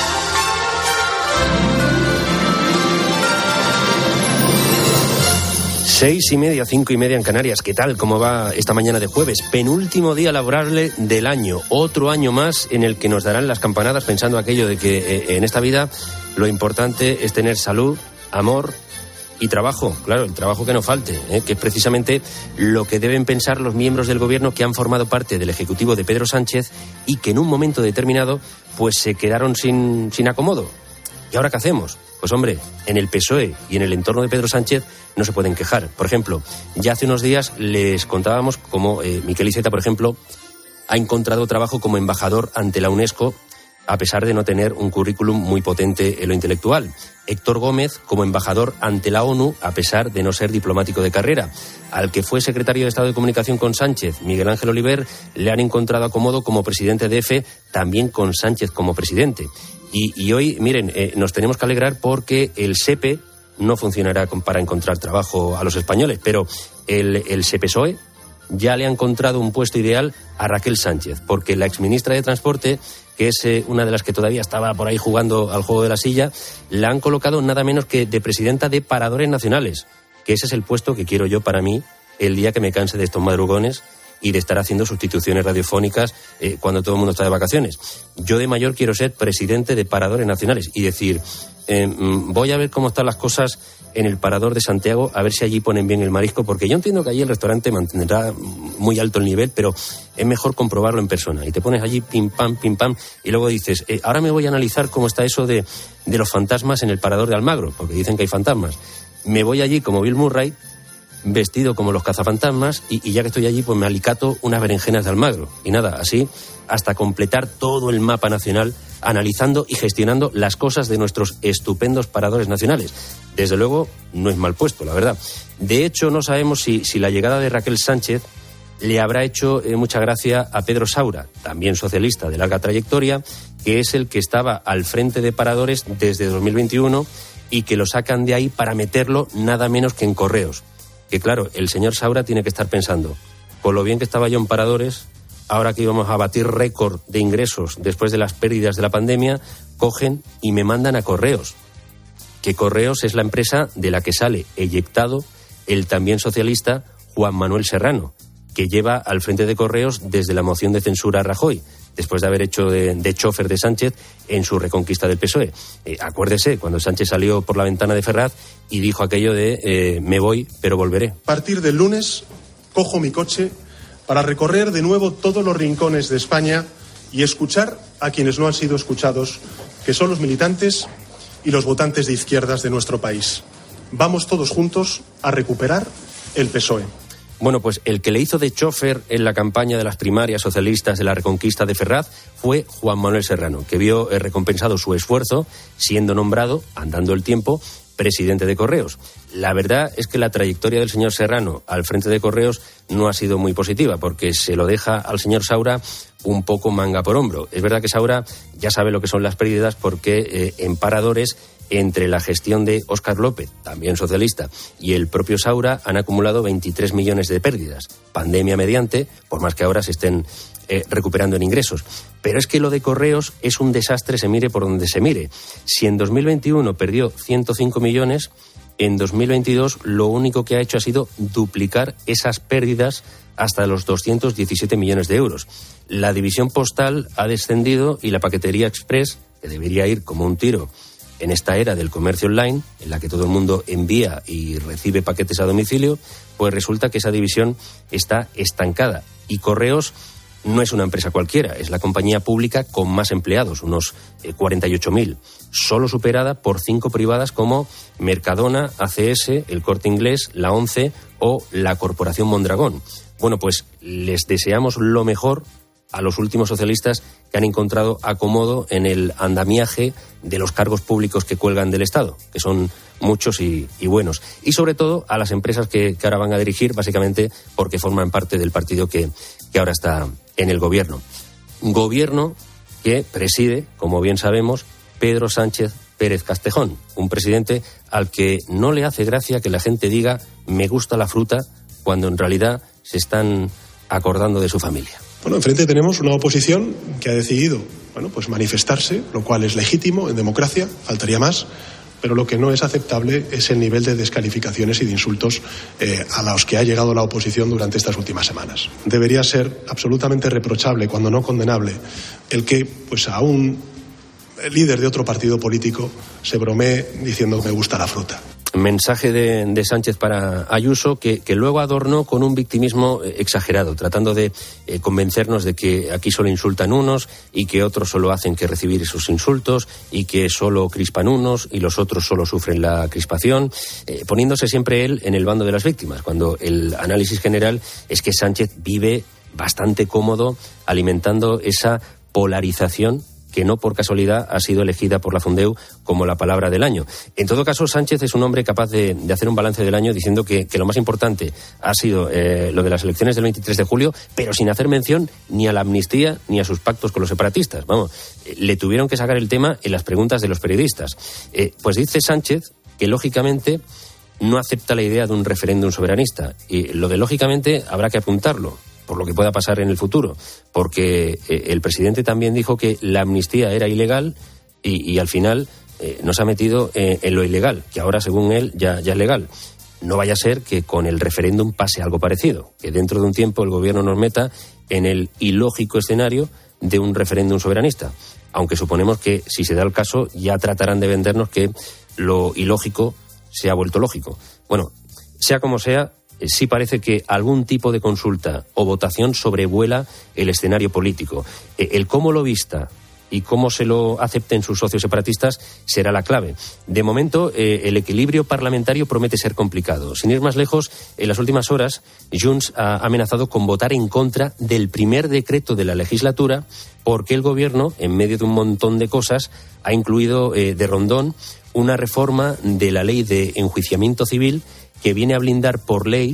Seis y media, cinco y media en Canarias. ¿Qué tal? ¿Cómo va esta mañana de jueves? Penúltimo día laborable del año. Otro año más en el que nos darán las campanadas pensando aquello de que eh, en esta vida lo importante es tener salud, amor y trabajo. Claro, el trabajo que no falte, ¿eh? que es precisamente lo que deben pensar los miembros del gobierno que han formado parte del Ejecutivo de Pedro Sánchez y que en un momento determinado pues se quedaron sin, sin acomodo. ¿Y ahora qué hacemos? Pues hombre, en el P S O E y en el entorno de Pedro Sánchez no se pueden quejar. Por ejemplo, ya hace unos días les contábamos cómo eh, Miquel Iceta, por ejemplo, ha encontrado trabajo como embajador ante la UNESCO a pesar de no tener un currículum muy potente en lo intelectual. Héctor Gómez como embajador ante la ONU a pesar de no ser diplomático de carrera. Al que fue secretario de Estado de Comunicación con Sánchez, Miguel Ángel Oliver, le han encontrado acomodo como presidente de E F E, también con Sánchez como presidente. Y, y hoy, miren, eh, nos tenemos que alegrar porque el SEPE no funcionará con, para encontrar trabajo a los españoles, pero el, el SEPESOE ya le ha encontrado un puesto ideal a Raquel Sánchez, porque la exministra de Transporte, que es eh, una de las que todavía estaba por ahí jugando al juego de la silla, la han colocado nada menos que de presidenta de Paradores Nacionales, que ese es el puesto que quiero yo para mí el día que me canse de estos madrugones y de estar haciendo sustituciones radiofónicas eh, cuando todo el mundo está de vacaciones. Yo de mayor quiero ser presidente de Paradores Nacionales y decir, eh, voy a ver cómo están las cosas en el Parador de Santiago, a ver si allí ponen bien el marisco, porque yo entiendo que allí el restaurante mantendrá muy alto el nivel, pero es mejor comprobarlo en persona. Y te pones allí pim pam, pim pam, y luego dices, eh, ahora me voy a analizar cómo está eso de, de los fantasmas en el Parador de Almagro, porque dicen que hay fantasmas. Me voy allí como Bill Murray, vestido como los cazafantasmas, y, y ya que estoy allí, pues me alicato unas berenjenas de Almagro. Y nada, así hasta completar todo el mapa nacional, analizando y gestionando las cosas de nuestros estupendos paradores nacionales. Desde luego, no es mal puesto, la verdad. De hecho, no sabemos si, si la llegada de Raquel Sánchez le habrá hecho eh, mucha gracia a Pedro Saura, también socialista de larga trayectoria, que es el que estaba al frente de Paradores desde dos mil veintiuno y que lo sacan de ahí para meterlo nada menos que en Correos. Que claro, el señor Saura tiene que estar pensando, con lo bien que estaba yo en Paradores, ahora que íbamos a batir récord de ingresos después de las pérdidas de la pandemia, cogen y me mandan a Correos. Que Correos es la empresa de la que sale eyectado el también socialista Juan Manuel Serrano, que lleva al frente de Correos desde la moción de censura a Rajoy, después de haber hecho de, de chofer de Sánchez en su reconquista del P S O E. Eh, acuérdese, cuando Sánchez salió por la ventana de Ferraz y dijo aquello de eh, me voy, pero volveré. A partir del lunes, cojo mi coche para recorrer de nuevo todos los rincones de España y escuchar a quienes no han sido escuchados, que son los militantes y los votantes de izquierdas de nuestro país. Vamos todos juntos a recuperar el P S O E. Bueno, pues el que le hizo de chofer en la campaña de las primarias socialistas de la reconquista de Ferraz fue Juan Manuel Serrano, que vio recompensado su esfuerzo siendo nombrado, andando el tiempo, presidente de Correos. La verdad es que la trayectoria del señor Serrano al frente de Correos no ha sido muy positiva, porque se lo deja al señor Saura un poco manga por hombro. Es verdad que Saura ya sabe lo que son las pérdidas porque eh, en Paradores, entre la gestión de Óscar López, también socialista, y el propio Saura han acumulado veintitrés millones de pérdidas, pandemia mediante, por más que ahora se estén eh, recuperando en ingresos. Pero es que lo de Correos es un desastre, se mire por donde se mire. Si en dos mil veintiuno perdió ciento cinco millones, en dos mil veintidós lo único que ha hecho ha sido duplicar esas pérdidas hasta los doscientos diecisiete millones de euros. La división postal ha descendido y la paquetería express, que debería ir como un tiro en esta era del comercio online, en la que todo el mundo envía y recibe paquetes a domicilio, pues resulta que esa división está estancada. Y Correos no es una empresa cualquiera, es la compañía pública con más empleados, unos eh, cuarenta y ocho mil, solo superada por cinco privadas como Mercadona, A C S, El Corte Inglés, La Once o la Corporación Mondragón. Bueno, pues les deseamos lo mejor a los últimos socialistas que han encontrado acomodo en el andamiaje de los cargos públicos que cuelgan del Estado, que son muchos y, y buenos. Y sobre todo a las empresas que, que ahora van a dirigir, básicamente porque forman parte del partido que, que ahora está en el gobierno. Gobierno que preside, como bien sabemos, Pedro Sánchez Pérez Castejón, un presidente al que no le hace gracia que la gente diga me gusta la fruta cuando en realidad se están acordando de su familia. Bueno, enfrente tenemos una oposición que ha decidido, bueno, pues manifestarse, lo cual es legítimo en democracia, faltaría más, pero lo que no es aceptable es el nivel de descalificaciones y de insultos eh, a los que ha llegado la oposición durante estas últimas semanas. Debería ser absolutamente reprochable, cuando no condenable, el que pues a un líder de otro partido político se bromee diciendo que me gusta la fruta. Mensaje de, de Sánchez para Ayuso que, que luego adornó con un victimismo exagerado, tratando de eh, convencernos de que aquí solo insultan unos y que otros solo hacen que recibir esos insultos y que solo crispan unos y los otros solo sufren la crispación, eh, poniéndose siempre él en el bando de las víctimas, cuando el análisis general es que Sánchez vive bastante cómodo alimentando esa polarización que no por casualidad ha sido elegida por la Fundeu como la palabra del año. En todo caso, Sánchez es un hombre capaz de, de hacer un balance del año diciendo que, que lo más importante ha sido eh, lo de las elecciones del veintitrés de julio, pero sin hacer mención ni a la amnistía ni a sus pactos con los separatistas. Vamos, eh, le tuvieron que sacar el tema en las preguntas de los periodistas. Eh, pues dice Sánchez que, lógicamente, no acepta la idea de un referéndum soberanista. Y lo de lógicamente habrá que apuntarlo, por lo que pueda pasar en el futuro, porque eh, el presidente también dijo que la amnistía era ilegal y, y al final eh, nos ha metido eh, en lo ilegal, que ahora según él ya, ya es legal. No vaya a ser que con el referéndum pase algo parecido, que dentro de un tiempo el gobierno nos meta en el ilógico escenario de un referéndum soberanista, aunque suponemos que si se da el caso ya tratarán de vendernos que lo ilógico se ha vuelto lógico. Bueno, sea como sea, sí parece que algún tipo de consulta o votación sobrevuela el escenario político. El cómo lo vista y cómo se lo acepten sus socios separatistas será la clave. De momento, eh, el equilibrio parlamentario promete ser complicado. Sin ir más lejos, en las últimas horas, Junts ha amenazado con votar en contra del primer decreto de la legislatura porque el Gobierno, en medio de un montón de cosas, ha incluido eh, de rondón una reforma de la ley de enjuiciamiento civil que viene a blindar por ley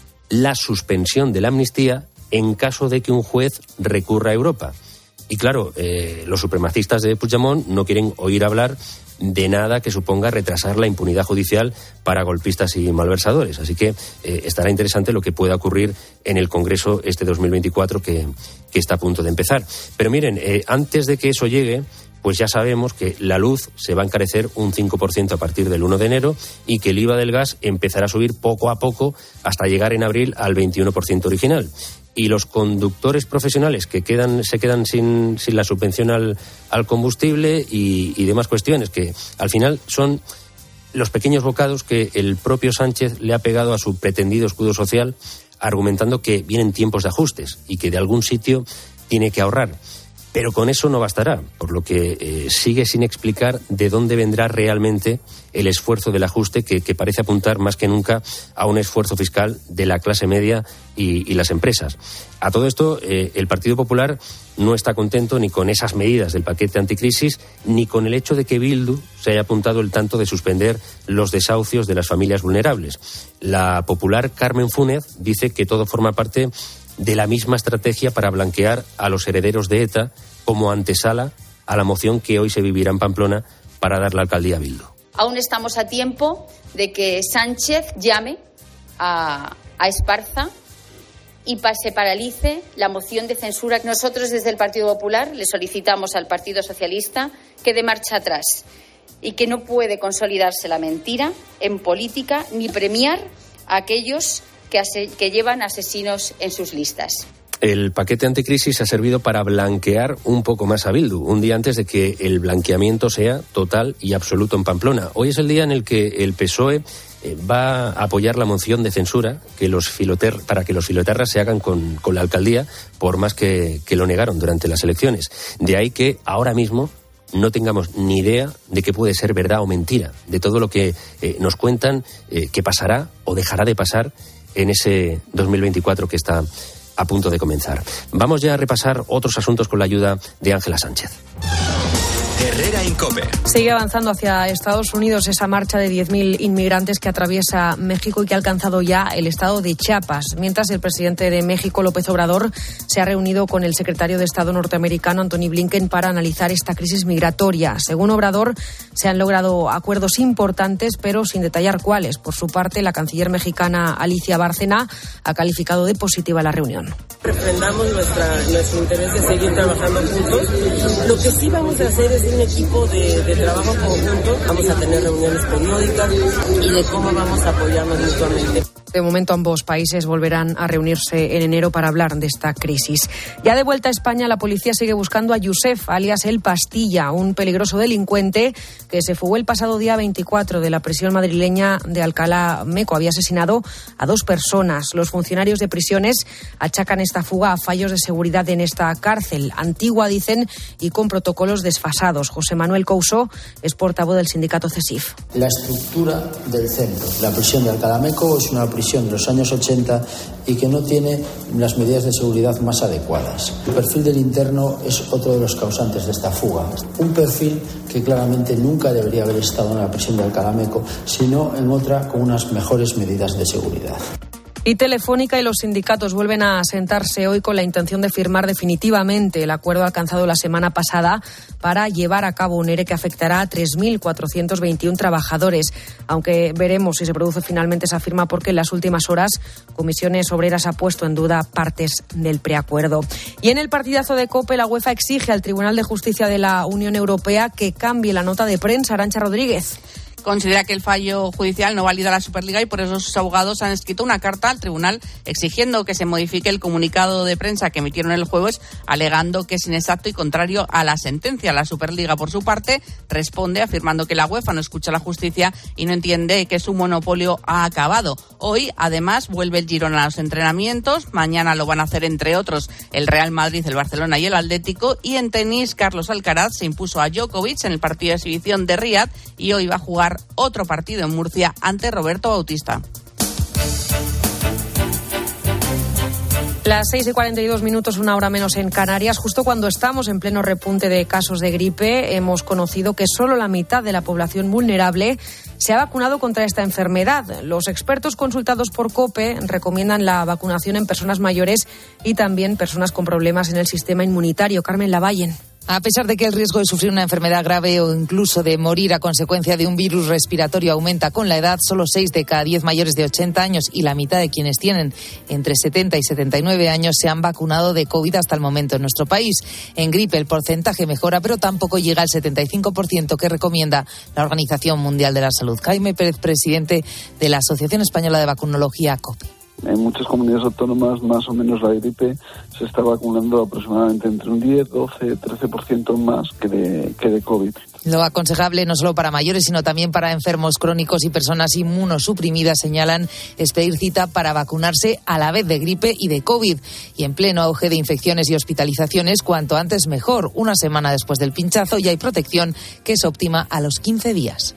la suspensión de la amnistía en caso de que un juez recurra a Europa. Y claro, eh, los supremacistas de Puigdemont no quieren oír hablar de nada que suponga retrasar la impunidad judicial para golpistas y malversadores. Así que eh, estará interesante lo que pueda ocurrir en el Congreso este dos mil veinticuatro que, que está a punto de empezar. Pero miren, eh, antes de que eso llegue, pues ya sabemos que la luz se va a encarecer un cinco por ciento a partir del uno de enero y que el I V A del gas empezará a subir poco a poco hasta llegar en abril al veintiuno por ciento original. Y los conductores profesionales que quedan se quedan sin, sin la subvención al, al combustible y, y demás cuestiones que al final son los pequeños bocados que el propio Sánchez le ha pegado a su pretendido escudo social, argumentando que vienen tiempos de ajustes y que de algún sitio tiene que ahorrar. Pero con eso no bastará, por lo que eh, sigue sin explicar de dónde vendrá realmente el esfuerzo del ajuste que, que parece apuntar más que nunca a un esfuerzo fiscal de la clase media y, y las empresas. A todo esto, eh, el Partido Popular no está contento ni con esas medidas del paquete anticrisis, ni con el hecho de que Bildu se haya apuntado el tanto de suspender los desahucios de las familias vulnerables. La popular Carmen Fúnez dice que todo forma parte de la misma estrategia para blanquear a los herederos de ETA como antesala a la moción que hoy se vivirá en Pamplona para dar la alcaldía a Bildu. Aún estamos a tiempo de que Sánchez llame a, a Esparza y se paralice la moción de censura. Nosotros desde el Partido Popular le solicitamos al Partido Socialista que dé marcha atrás y que no puede consolidarse la mentira en política ni premiar a aquellos que, ase- que llevan asesinos en sus listas. El paquete anticrisis ha servido para blanquear un poco más a Bildu, un día antes de que el blanqueamiento sea total y absoluto en Pamplona. Hoy es el día en el que el P S O E eh, va a apoyar la moción de censura que los filoter, para que los filoterras se hagan con, con la alcaldía, por más que, que lo negaron durante las elecciones. De ahí que ahora mismo no tengamos ni idea de qué puede ser verdad o mentira, de todo lo que eh, nos cuentan eh, que pasará o dejará de pasar en ese dos mil veinticuatro que está a punto de comenzar. Vamos ya a repasar otros asuntos con la ayuda de Ángela Sánchez. Herrera Incope. Sigue avanzando hacia Estados Unidos esa marcha de diez mil inmigrantes que atraviesa México y que ha alcanzado ya el estado de Chiapas, mientras el presidente de México, López Obrador, se ha reunido con el secretario de Estado norteamericano, Antony Blinken, para analizar esta crisis migratoria. Según Obrador, se han logrado acuerdos importantes, pero sin detallar cuáles. Por su parte, la canciller mexicana Alicia Bárcena ha calificado de positiva la reunión. Refrendamos nuestra, nuestro interés de seguir trabajando juntos. Lo que sí vamos a hacer es un equipo de, de trabajo conjunto. Vamos a tener reuniones periódicas y de cómo vamos a apoyarnos mutuamente. De momento, ambos países volverán a reunirse en enero para hablar de esta crisis. Ya de vuelta a España, la policía sigue buscando a Yusef, alias El Pastilla, un peligroso delincuente que se fugó el pasado día veinticuatro de la prisión madrileña de Alcalá Meco. Había asesinado a dos personas. Los funcionarios de prisiones achacan esta fuga a fallos de seguridad en esta cárcel, antigua, dicen, y con protocolos desfasados. José Manuel Couso es portavoz del sindicato CESIF. La estructura del centro, la prisión de Alcalá Meco, es una prisión de los años ochenta y que no tiene las medidas de seguridad más adecuadas. El perfil del interno es otro de los causantes de esta fuga. Un perfil que claramente nunca debería haber estado en la prisión de Alcalá Meco, sino en otra con unas mejores medidas de seguridad. Y Telefónica y los sindicatos vuelven a sentarse hoy con la intención de firmar definitivamente el acuerdo alcanzado la semana pasada para llevar a cabo un ERE que afectará a tres mil cuatrocientos veintiuno trabajadores, aunque veremos si se produce finalmente esa firma, porque en las últimas horas Comisiones Obreras ha puesto en duda partes del preacuerdo. Y en el partidazo de COPE, la UEFA exige al Tribunal de Justicia de la Unión Europea que cambie la nota de prensa. Arantxa Rodríguez. Considera que el fallo judicial no valida la Superliga y por eso sus abogados han escrito una carta al tribunal exigiendo que se modifique el comunicado de prensa que emitieron el jueves, alegando que es inexacto y contrario a la sentencia. La Superliga, por su parte, responde afirmando que la UEFA no escucha la justicia y no entiende que su monopolio ha acabado. Hoy, además, vuelve el Girona a los entrenamientos. Mañana lo van a hacer, entre otros, el Real Madrid, el Barcelona y el Atlético. Y en tenis, Carlos Alcaraz se impuso a Djokovic en el partido de exhibición de Riad y hoy va a jugar otro partido en Murcia ante Roberto Bautista. Las seis y cuarenta y dos minutos, una hora menos en Canarias. Justo cuando estamos en pleno repunte de casos de gripe, hemos conocido que solo la mitad de la población vulnerable se ha vacunado contra esta enfermedad. Los expertos consultados por COPE recomiendan la vacunación en personas mayores y también personas con problemas en el sistema inmunitario. Carmen Lavallen. A pesar de que el riesgo de sufrir una enfermedad grave o incluso de morir a consecuencia de un virus respiratorio aumenta con la edad, solo seis de cada diez mayores de ochenta años y la mitad de quienes tienen entre setenta y setenta y nueve años se han vacunado de COVID hasta el momento en nuestro país. En gripe el porcentaje mejora, pero tampoco llega al setenta y cinco por ciento que recomienda la Organización Mundial de la Salud. Jaime Pérez, presidente de la Asociación Española de Vacunología, COPE. En muchas comunidades autónomas, más o menos, la gripe se está vacunando aproximadamente entre un diez, doce, trece por ciento más que de, que de COVID. Lo aconsejable, no solo para mayores, sino también para enfermos crónicos y personas inmunosuprimidas, señalan, es pedir cita para vacunarse a la vez de gripe y de COVID. Y en pleno auge de infecciones y hospitalizaciones, cuanto antes mejor. Una semana después del pinchazo ya hay protección que es óptima a los quince días.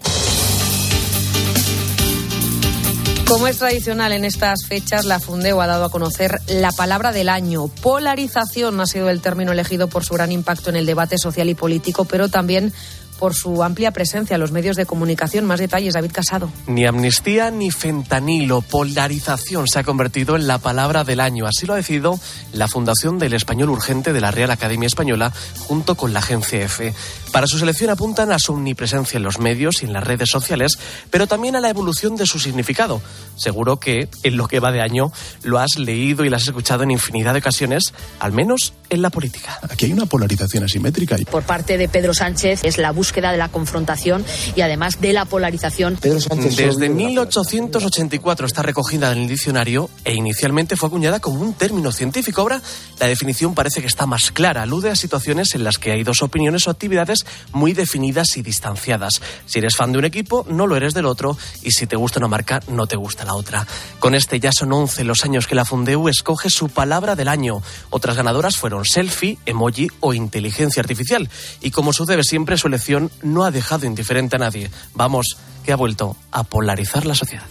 Como es tradicional en estas fechas, la Fundeo ha dado a conocer la palabra del año. Polarización ha sido el término elegido por su gran impacto en el debate social y político, pero también por su amplia presencia en los medios de comunicación. Más detalles, David Casado. Ni amnistía ni fentanilo. Polarización se ha convertido en la palabra del año. Así lo ha decidido la Fundación del Español Urgente de la Real Academia Española junto con la agencia EFE. Para su selección apuntan a su omnipresencia en los medios y en las redes sociales, pero también a la evolución de su significado. Seguro que en lo que va de año lo has leído y lo has escuchado en infinidad de ocasiones, al menos en la política. Aquí hay una polarización asimétrica. Por parte de Pedro Sánchez es la búsqueda de la confrontación y además de la polarización. Pedro Sánchez Desde mil ochocientos ochenta y cuatro está recogida en el diccionario e inicialmente fue acuñada como un término científico. Ahora la definición parece que está más clara. Alude a situaciones en las que hay dos opiniones o actividades muy definidas y distanciadas. Si eres fan de un equipo, no lo eres del otro, y si te gusta una marca, no te gusta la otra. Con este ya son once los años que la Fundeu escoge su palabra del año. Otras ganadoras fueron selfie, emoji o inteligencia artificial. Y como sucede siempre, su elección no ha dejado indiferente a nadie. Vamos, que ha vuelto a polarizar la sociedad.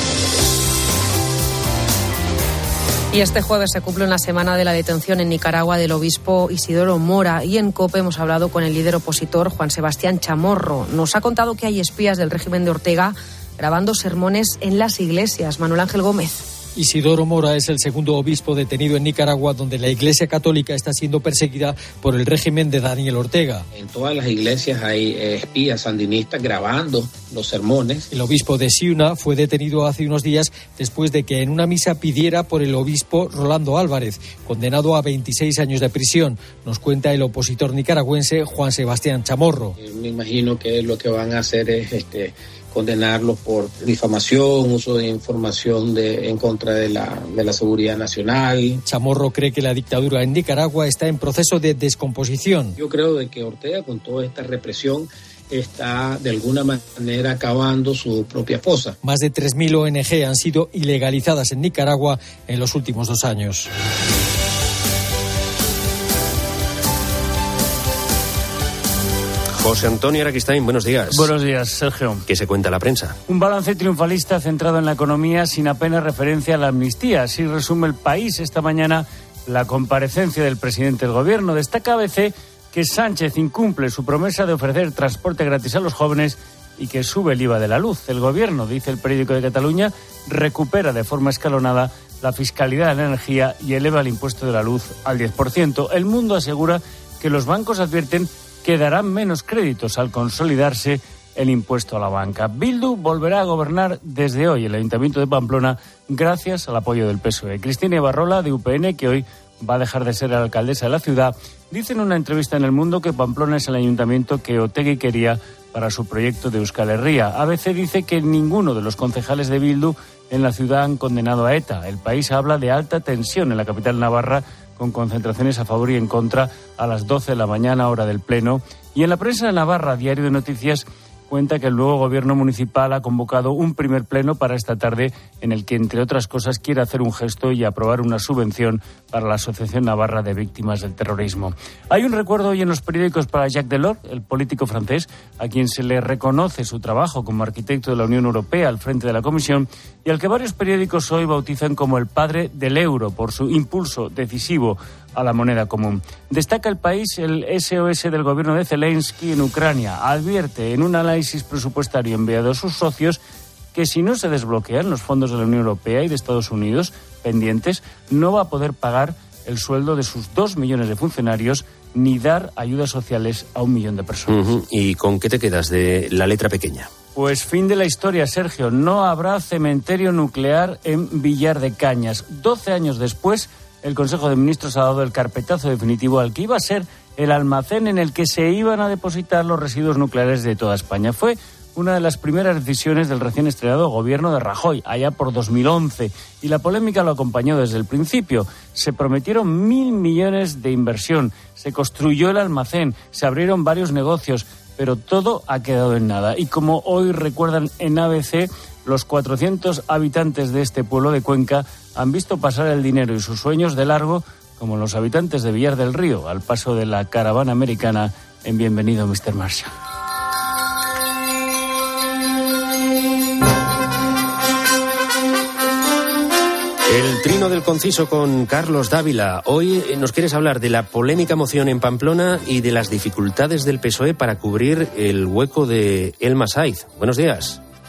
Y este jueves se cumple una semana de la detención en Nicaragua del obispo Isidoro Mora, y en COPE hemos hablado con el líder opositor Juan Sebastián Chamorro. Nos ha contado que hay espías del régimen de Ortega grabando sermones en las iglesias. Manuel Ángel Gómez. Isidoro Mora es el segundo obispo detenido en Nicaragua, donde la Iglesia Católica está siendo perseguida por el régimen de Daniel Ortega. En todas las iglesias hay espías sandinistas grabando los sermones. El obispo de Ciuna fue detenido hace unos días después de que en una misa pidiera por el obispo Rolando Álvarez, condenado a veintiséis años de prisión. Nos cuenta el opositor nicaragüense Juan Sebastián Chamorro. Me imagino que lo que van a hacer es este condenarlos por difamación, uso de información de, en contra de la, de la seguridad nacional. Chamorro cree que la dictadura en Nicaragua está en proceso de descomposición. Yo creo de que Ortega, con toda esta represión, está de alguna manera acabando su propia fosa. Más de tres mil O N Ge han sido ilegalizadas en Nicaragua en los últimos dos años. José Antonio Araquistain, buenos días. Buenos días, Sergio. ¿Qué se cuenta la prensa? Un balance triunfalista centrado en la economía sin apenas referencia a la amnistía. Así resume El País esta mañana la comparecencia del presidente del gobierno. Destaca A B C que Sánchez incumple su promesa de ofrecer transporte gratis a los jóvenes y que sube el I V A de la luz. El gobierno, dice el Periódico de Cataluña, recupera de forma escalonada la fiscalidad de la energía y eleva el impuesto de la luz al diez por ciento. El Mundo asegura que los bancos advierten que darán menos créditos al consolidarse el impuesto a la banca. Bildu volverá a gobernar desde hoy el Ayuntamiento de Pamplona gracias al apoyo del P S O E. Cristina Ibarrola, de U P N, que hoy va a dejar de ser la alcaldesa de la ciudad, dice en una entrevista en El Mundo que Pamplona es el ayuntamiento que Otegi quería para su proyecto de Euskal Herria. A B C dice que ninguno de los concejales de Bildu en la ciudad han condenado a ETA. El País habla de alta tensión en la capital navarra, con concentraciones a favor y en contra a las doce de la mañana, hora del Pleno. Y en la prensa de Navarra, Diario de Noticias, cuenta que el nuevo gobierno municipal ha convocado un primer pleno para esta tarde en el que, entre otras cosas, quiere hacer un gesto y aprobar una subvención para la Asociación Navarra de Víctimas del Terrorismo. Hay un recuerdo hoy en los periódicos para Jacques Delors, el político francés, a quien se le reconoce su trabajo como arquitecto de la Unión Europea al frente de la Comisión y al que varios periódicos hoy bautizan como el padre del euro por su impulso decisivo a la moneda común. Destaca El País el S O S del gobierno de Zelensky en Ucrania. Advierte en un análisis presupuestario enviado a sus socios que si no se desbloquean los fondos de la Unión Europea y de Estados Unidos pendientes, no va a poder pagar el sueldo de sus dos millones de funcionarios ni dar ayudas sociales a un millón de personas. Uh-huh. ¿Y con qué te quedas de la letra pequeña? Pues fin de la historia, Sergio. No habrá cementerio nuclear en Villar de Cañas. Doce años después, el Consejo de Ministros ha dado el carpetazo definitivo al que iba a ser el almacén en el que se iban a depositar los residuos nucleares de toda España. Fue una de las primeras decisiones del recién estrenado gobierno de Rajoy, allá por dos mil once, y la polémica lo acompañó desde el principio. Se prometieron mil millones de inversión, se construyó el almacén, se abrieron varios negocios, pero todo ha quedado en nada. Y como hoy recuerdan en A B C, los cuatrocientos habitantes de este pueblo de Cuenca han visto pasar el dinero y sus sueños de largo, como los habitantes de Villar del Río, al paso de la caravana americana en Bienvenido, mister Marshall. El trino del conciso con Carlos Dávila. Hoy nos quieres hablar de la polémica moción en Pamplona y de las dificultades del P S O E para cubrir el hueco de Elma Saiz. Buenos días.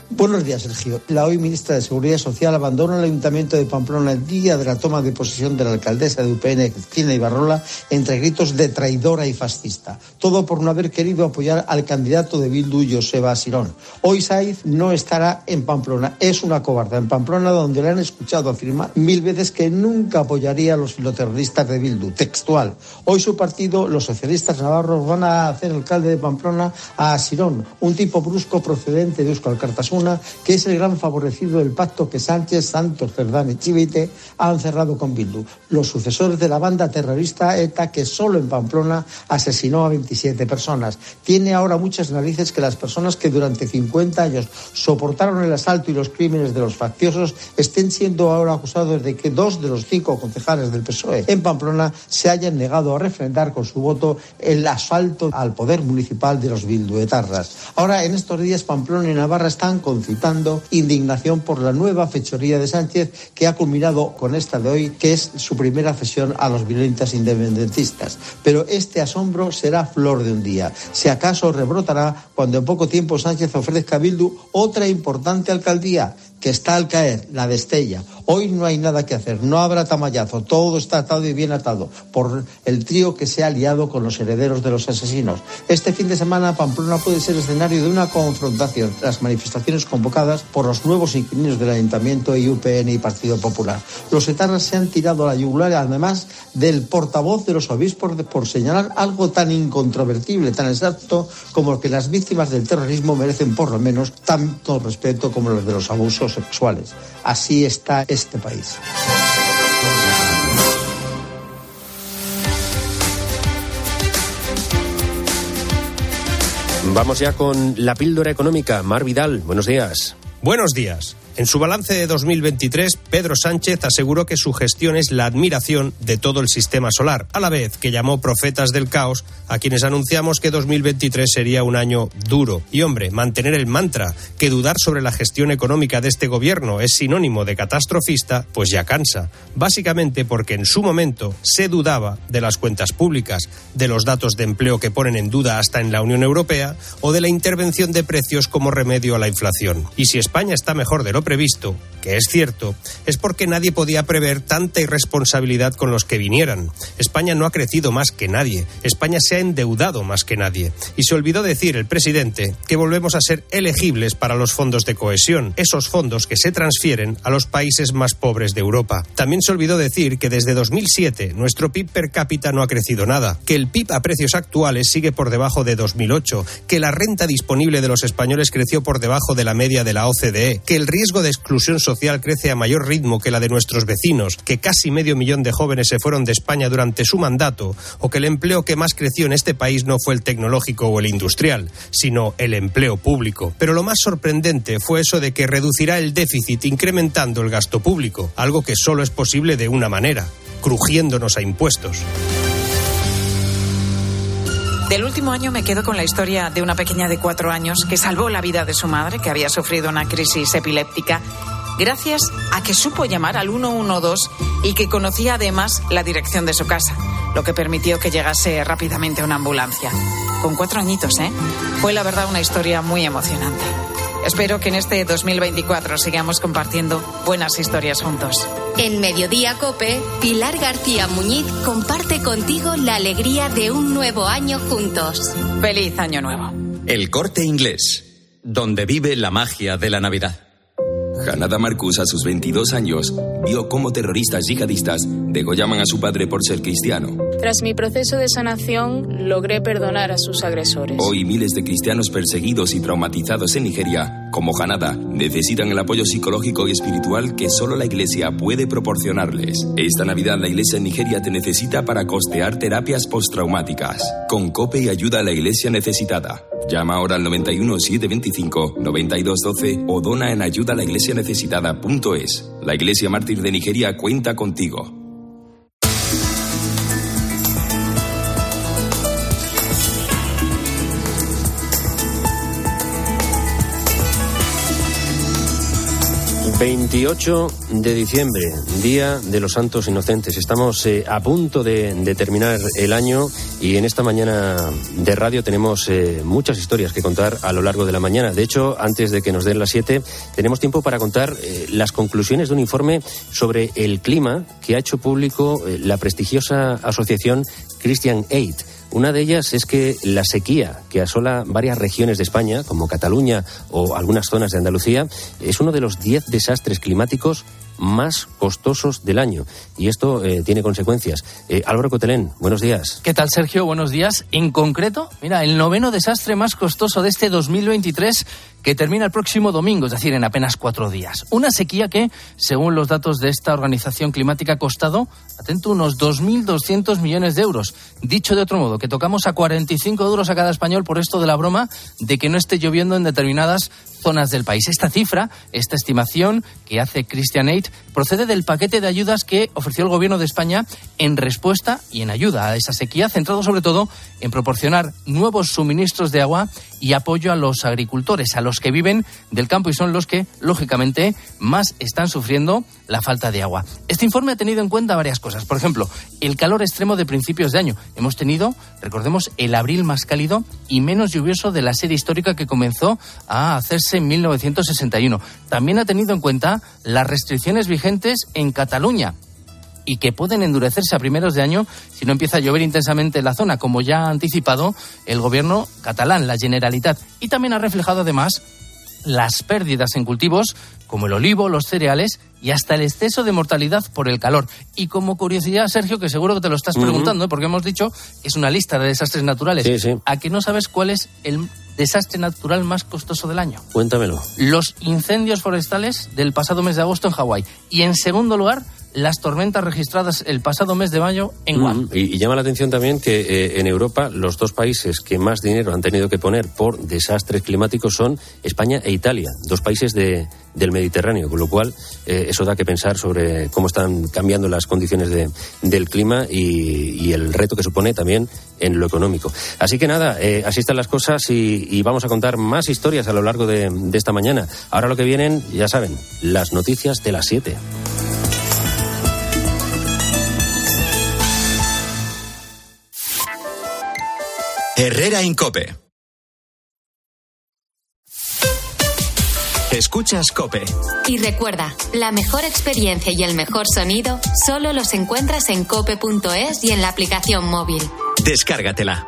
Buenos días, Sergio. La hoy ministra de Seguridad Social abandona el Ayuntamiento de Pamplona el día de la toma de posesión de la alcaldesa de U P N, Cristina Ibarrola, entre gritos de traidora y fascista. Todo por no haber querido apoyar al candidato de Bildu, Joseba Sirón. Hoy Saiz no estará en Pamplona. Es una cobarda. En Pamplona, donde le han escuchado afirmar mil veces que nunca apoyaría a los filoterroristas de Bildu. Textual. Hoy su partido, los socialistas navarros, van a hacer alcalde de Pamplona a Sirón, un tipo brusco procedente de Euskal Cartasuna, que es el gran favorecido del pacto que Sánchez, Santos, Cerdán y Chivite han cerrado con Bildu, los sucesores de la banda terrorista ETA que solo en Pamplona asesinó a veintisiete personas. Tiene ahora muchas narices que las personas que durante cincuenta años soportaron el asalto y los crímenes de los facciosos estén siendo ahora acusados de que dos de los cinco concejales del P S O E en Pamplona se hayan negado a refrendar con su voto el asalto al poder municipal de los bilduetarras. Ahora, en estos días, Pamplona y Navarra están concitando indignación por la nueva fechoría de Sánchez, que ha culminado con esta de hoy, que es su primera cesión a los violentas independentistas. Pero este asombro será flor de un día. Si acaso rebrotará cuando en poco tiempo Sánchez ofrezca a Bildu otra importante alcaldía, que está al caer, la de Estella. Hoy no hay nada que hacer, no habrá tamallazo, todo está atado y bien atado por el trío que se ha aliado con los herederos de los asesinos. Este fin de semana Pamplona puede ser escenario de una confrontación, las manifestaciones convocadas por los nuevos inquilinos del Ayuntamiento y U P N y Partido Popular. Los etarras se han tirado a la yugular, además del portavoz de los obispos, por señalar algo tan incontrovertible, tan exacto como que las víctimas del terrorismo merecen por lo menos tanto respeto como los de los abusos sexuales. Así está este país. Vamos ya con la píldora económica. Mar Vidal, buenos días. Buenos días. En su balance de dos mil veintitrés, Pedro Sánchez aseguró que su gestión es la admiración de todo el sistema solar, a la vez que llamó profetas del caos a quienes anunciamos que dos mil veintitrés sería un año duro. Y hombre, mantener el mantra que dudar sobre la gestión económica de este gobierno es sinónimo de catastrofista, pues ya cansa. Básicamente porque en su momento se dudaba de las cuentas públicas, de los datos de empleo que ponen en duda hasta en la Unión Europea o de la intervención de precios como remedio a la inflación. Y si España está mejor de lo previsto, que es cierto, es porque nadie podía prever tanta irresponsabilidad con los que vinieran. España no ha crecido más que nadie, España se ha endeudado más que nadie. Y se olvidó decir el presidente que volvemos a ser elegibles para los fondos de cohesión, esos fondos que se transfieren a los países más pobres de Europa. También se olvidó decir que desde dos mil siete nuestro P I B per cápita no ha crecido nada, que el P I B a precios actuales sigue por debajo de dos mil ocho, que la renta disponible de los españoles creció por debajo de la media de la O C D E, que el riesgo de exclusión social crece a mayor ritmo que la de nuestros vecinos, que casi medio millón de jóvenes se fueron de España durante su mandato, o que el empleo que más creció en este país no fue el tecnológico o el industrial, sino el empleo público. Pero lo más sorprendente fue eso de que reducirá el déficit incrementando el gasto público, algo que solo es posible de una manera, crujiéndonos a impuestos. Del último año me quedo con la historia de una pequeña de cuatro años que salvó la vida de su madre, que había sufrido una crisis epiléptica, gracias a que supo llamar al uno uno dos y que conocía además la dirección de su casa, lo que permitió que llegase rápidamente una ambulancia. Con cuatro añitos, ¿eh? Fue la verdad una historia muy emocionante. Espero que en este dos mil veinticuatro sigamos compartiendo buenas historias juntos. En Mediodía COPE, Pilar García Muñiz comparte contigo la alegría de un nuevo año juntos. ¡Feliz Año Nuevo! El Corte Inglés, donde vive la magia de la Navidad. Hanada Marcus, a sus veintidós años, vio cómo terroristas yihadistas degollaban a su padre por ser cristiano. Tras mi proceso de sanación, logré perdonar a sus agresores. Hoy, miles de cristianos perseguidos y traumatizados en Nigeria, como Hanada, necesitan el apoyo psicológico y espiritual que solo la Iglesia puede proporcionarles. Esta Navidad, la Iglesia en Nigeria te necesita para costear terapias postraumáticas. Con COPE y ayuda a la Iglesia necesitada. Llama ahora al noventa y uno, setecientos veinticinco, noventa y dos doce o dona en ayuda a la iglesia necesitada punto es. La Iglesia Mártir de Nigeria cuenta contigo. veintiocho de diciembre, Día de los Santos Inocentes. Estamos eh, a punto de, de terminar el año y en esta mañana de radio tenemos eh, muchas historias que contar a lo largo de la mañana. De hecho, antes de que nos den las siete, tenemos tiempo para contar eh, las conclusiones de un informe sobre el clima que ha hecho público eh, la prestigiosa asociación Christian Aid. Una de ellas es que la sequía que asola varias regiones de España, como Cataluña o algunas zonas de Andalucía, es uno de los diez desastres climáticos más costosos del año. Y esto eh, tiene consecuencias. Eh, Álvaro Cotelén, buenos días. ¿Qué tal, Sergio? Buenos días. En concreto, mira, el noveno desastre más costoso de este dos mil veintitrés, que termina el próximo domingo, es decir, en apenas cuatro días. Una sequía que, según los datos de esta organización climática, ha costado, atento, unos dos mil doscientos millones de euros. Dicho de otro modo, que tocamos a cuarenta y cinco euros a cada español por esto de la broma de que no esté lloviendo en determinadas zonas del país. Esta cifra, esta estimación que hace Christian Aid, procede del paquete de ayudas que ofreció el Gobierno de España en respuesta y en ayuda a esa sequía, centrado sobre todo en proporcionar nuevos suministros de agua y apoyo a los agricultores, a los que viven del campo y son los que, lógicamente, más están sufriendo la falta de agua. Este informe ha tenido en cuenta varias cosas. Por ejemplo, el calor extremo de principios de año. Hemos tenido, recordemos, el abril más cálido y menos lluvioso de la serie histórica que comenzó a hacerse en mil novecientos sesenta y uno. También ha tenido en cuenta las restricciones vigentes en Cataluña y que pueden endurecerse a primeros de año si no empieza a llover intensamente en la zona, como ya ha anticipado el gobierno catalán, la Generalitat. Y también ha reflejado además las pérdidas en cultivos como el olivo, los cereales y hasta el exceso de mortalidad por el calor. Y como curiosidad, Sergio, que seguro que te lo estás uh-huh. preguntando, porque hemos dicho que es una lista de desastres naturales. Sí, sí. ¿A que no sabes cuál es el desastre natural más costoso del año? Cuéntamelo. Los incendios forestales del pasado mes de agosto en Hawái. Y en segundo lugar, las tormentas registradas el pasado mes de mayo en Guam. Mm, y, y llama la atención también que eh, en Europa los dos países que más dinero han tenido que poner por desastres climáticos son España e Italia, dos países de, del Mediterráneo, con lo cual eh, eso da que pensar sobre cómo están cambiando las condiciones de, del clima y, y el reto que supone también en lo económico. Así que nada, eh, así están las cosas y, y vamos a contar más historias a lo largo de, de esta mañana. Ahora lo que vienen, ya saben, las noticias de las siete. Herrera Incope. Escuchas COPE. Y recuerda, la mejor experiencia y el mejor sonido solo los encuentras en cope punto es y en la aplicación móvil. Descárgatela.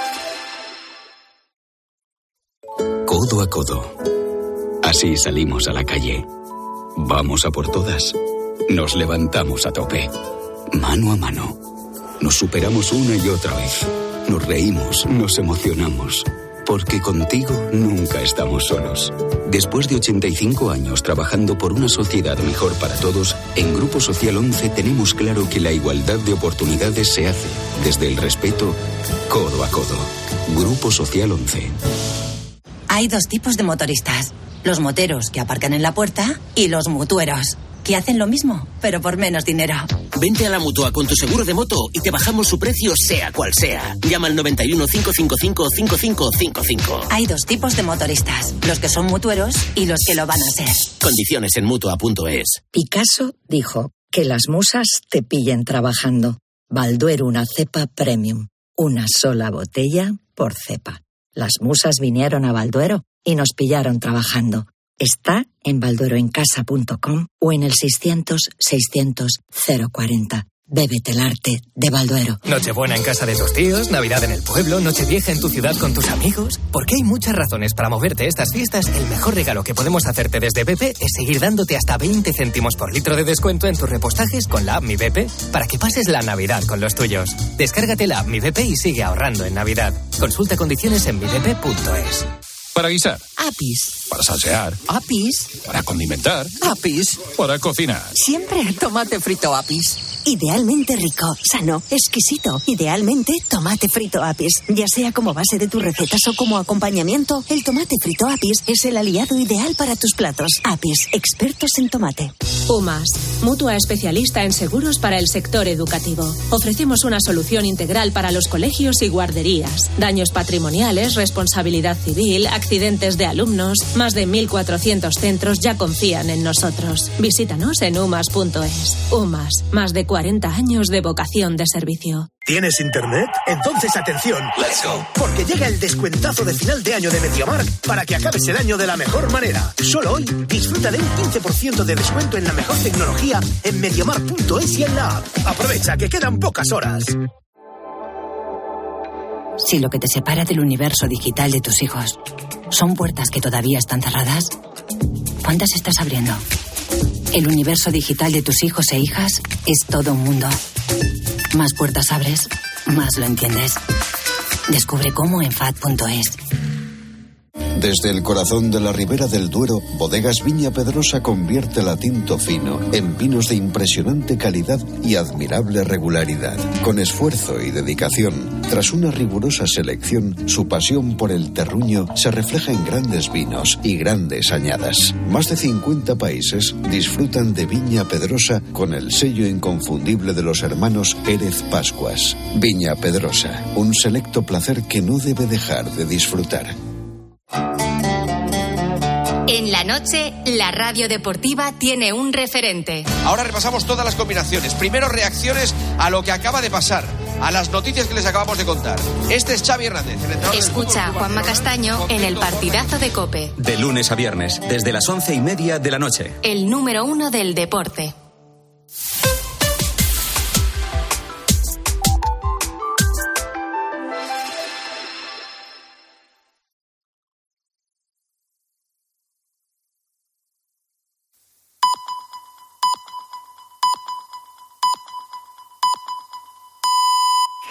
Codo a codo. Así salimos a la calle. Vamos a por todas. Nos levantamos a tope. Mano a mano. Nos superamos una y otra vez. Nos reímos, nos emocionamos, porque contigo nunca estamos solos. Después de ochenta y cinco años trabajando por una sociedad mejor para todos, en Grupo Social once tenemos claro que la igualdad de oportunidades se hace desde el respeto, codo a codo. Grupo Social once. Hay dos tipos de motoristas: los moteros, que aparcan en la puerta, y los mutueros, que hacen lo mismo, pero por menos dinero. Vente a la Mutua con tu seguro de moto y te bajamos su precio sea cual sea. Llama al noventa y uno, cinco cinco cinco, cinco cinco cinco cinco. Hay dos tipos de motoristas: los que son mutueros y los que lo van a ser. Condiciones en Mutua punto es. Picasso dijo: que las musas te pillen trabajando. Balduero, una cepa premium. Una sola botella por cepa. Las musas vinieron a Balduero y nos pillaron trabajando. Está en baldueroencasa punto com o en el seiscientos, seiscientos, cero cuarenta. Bébete el arte de Balduero. Nochebuena en casa de tus tíos, Navidad en el pueblo, Nochevieja en tu ciudad con tus amigos. Porque hay muchas razones para moverte estas fiestas. El mejor regalo que podemos hacerte desde B P es seguir dándote hasta veinte céntimos por litro de descuento en tus repostajes con la app Mi B P para que pases la Navidad con los tuyos. Descárgate la app Mi B P y sigue ahorrando en Navidad. Consulta condiciones en mi b p punto es. Para guisar. Apis. Para salsear. Apis. Para condimentar. Apis. Para cocinar. Siempre tomate frito Apis. Idealmente rico, sano, es exquisito. Idealmente, tomate frito Apis. Ya sea como base de tus recetas o como acompañamiento, el tomate frito Apis es el aliado ideal para tus platos. Apis, expertos en tomate. UMAS, mutua especialista en seguros para el sector educativo. Ofrecemos una solución integral para los colegios y guarderías. Daños patrimoniales, responsabilidad civil, accidentes de alumnos. Más de mil cuatrocientos centros ya confían en nosotros. Visítanos en umas punto es. UMAS, más de cuarenta años de vocación de servicio. ¿Tienes internet? Entonces atención. Let's go. Porque llega el descuentazo de final de año de MediaMarkt para que acabes el año de la mejor manera. Solo hoy disfruta de un quince por ciento de descuento en la mejor tecnología en mediamarkt punto es y en la app. Aprovecha que quedan pocas horas. Si lo que te separa del universo digital de tus hijos son puertas que todavía están cerradas, ¿cuántas estás abriendo? El universo digital de tus hijos e hijas es todo un mundo. Más puertas abres, más lo entiendes. Descubre cómo en F A D punto es. Desde el corazón de la Ribera del Duero, Bodegas Viña Pedrosa convierte la tinto fino en vinos de impresionante calidad y admirable regularidad. Con esfuerzo y dedicación, tras una rigurosa selección, su pasión por el terruño se refleja en grandes vinos y grandes añadas. Más de cincuenta países disfrutan de Viña Pedrosa con el sello inconfundible de los hermanos Pérez Pascuas. Viña Pedrosa, un selecto placer que no debe dejar de disfrutar. En la noche, la radio deportiva tiene un referente. Ahora repasamos todas las combinaciones. Primero, reacciones a lo que acaba de pasar, a las noticias que les acabamos de contar. Este es Xavi Hernández, el entrenador. Escucha a Juanma Castaño en el partidazo de COPE. De lunes a viernes, desde las once y media de la noche. El número uno del deporte.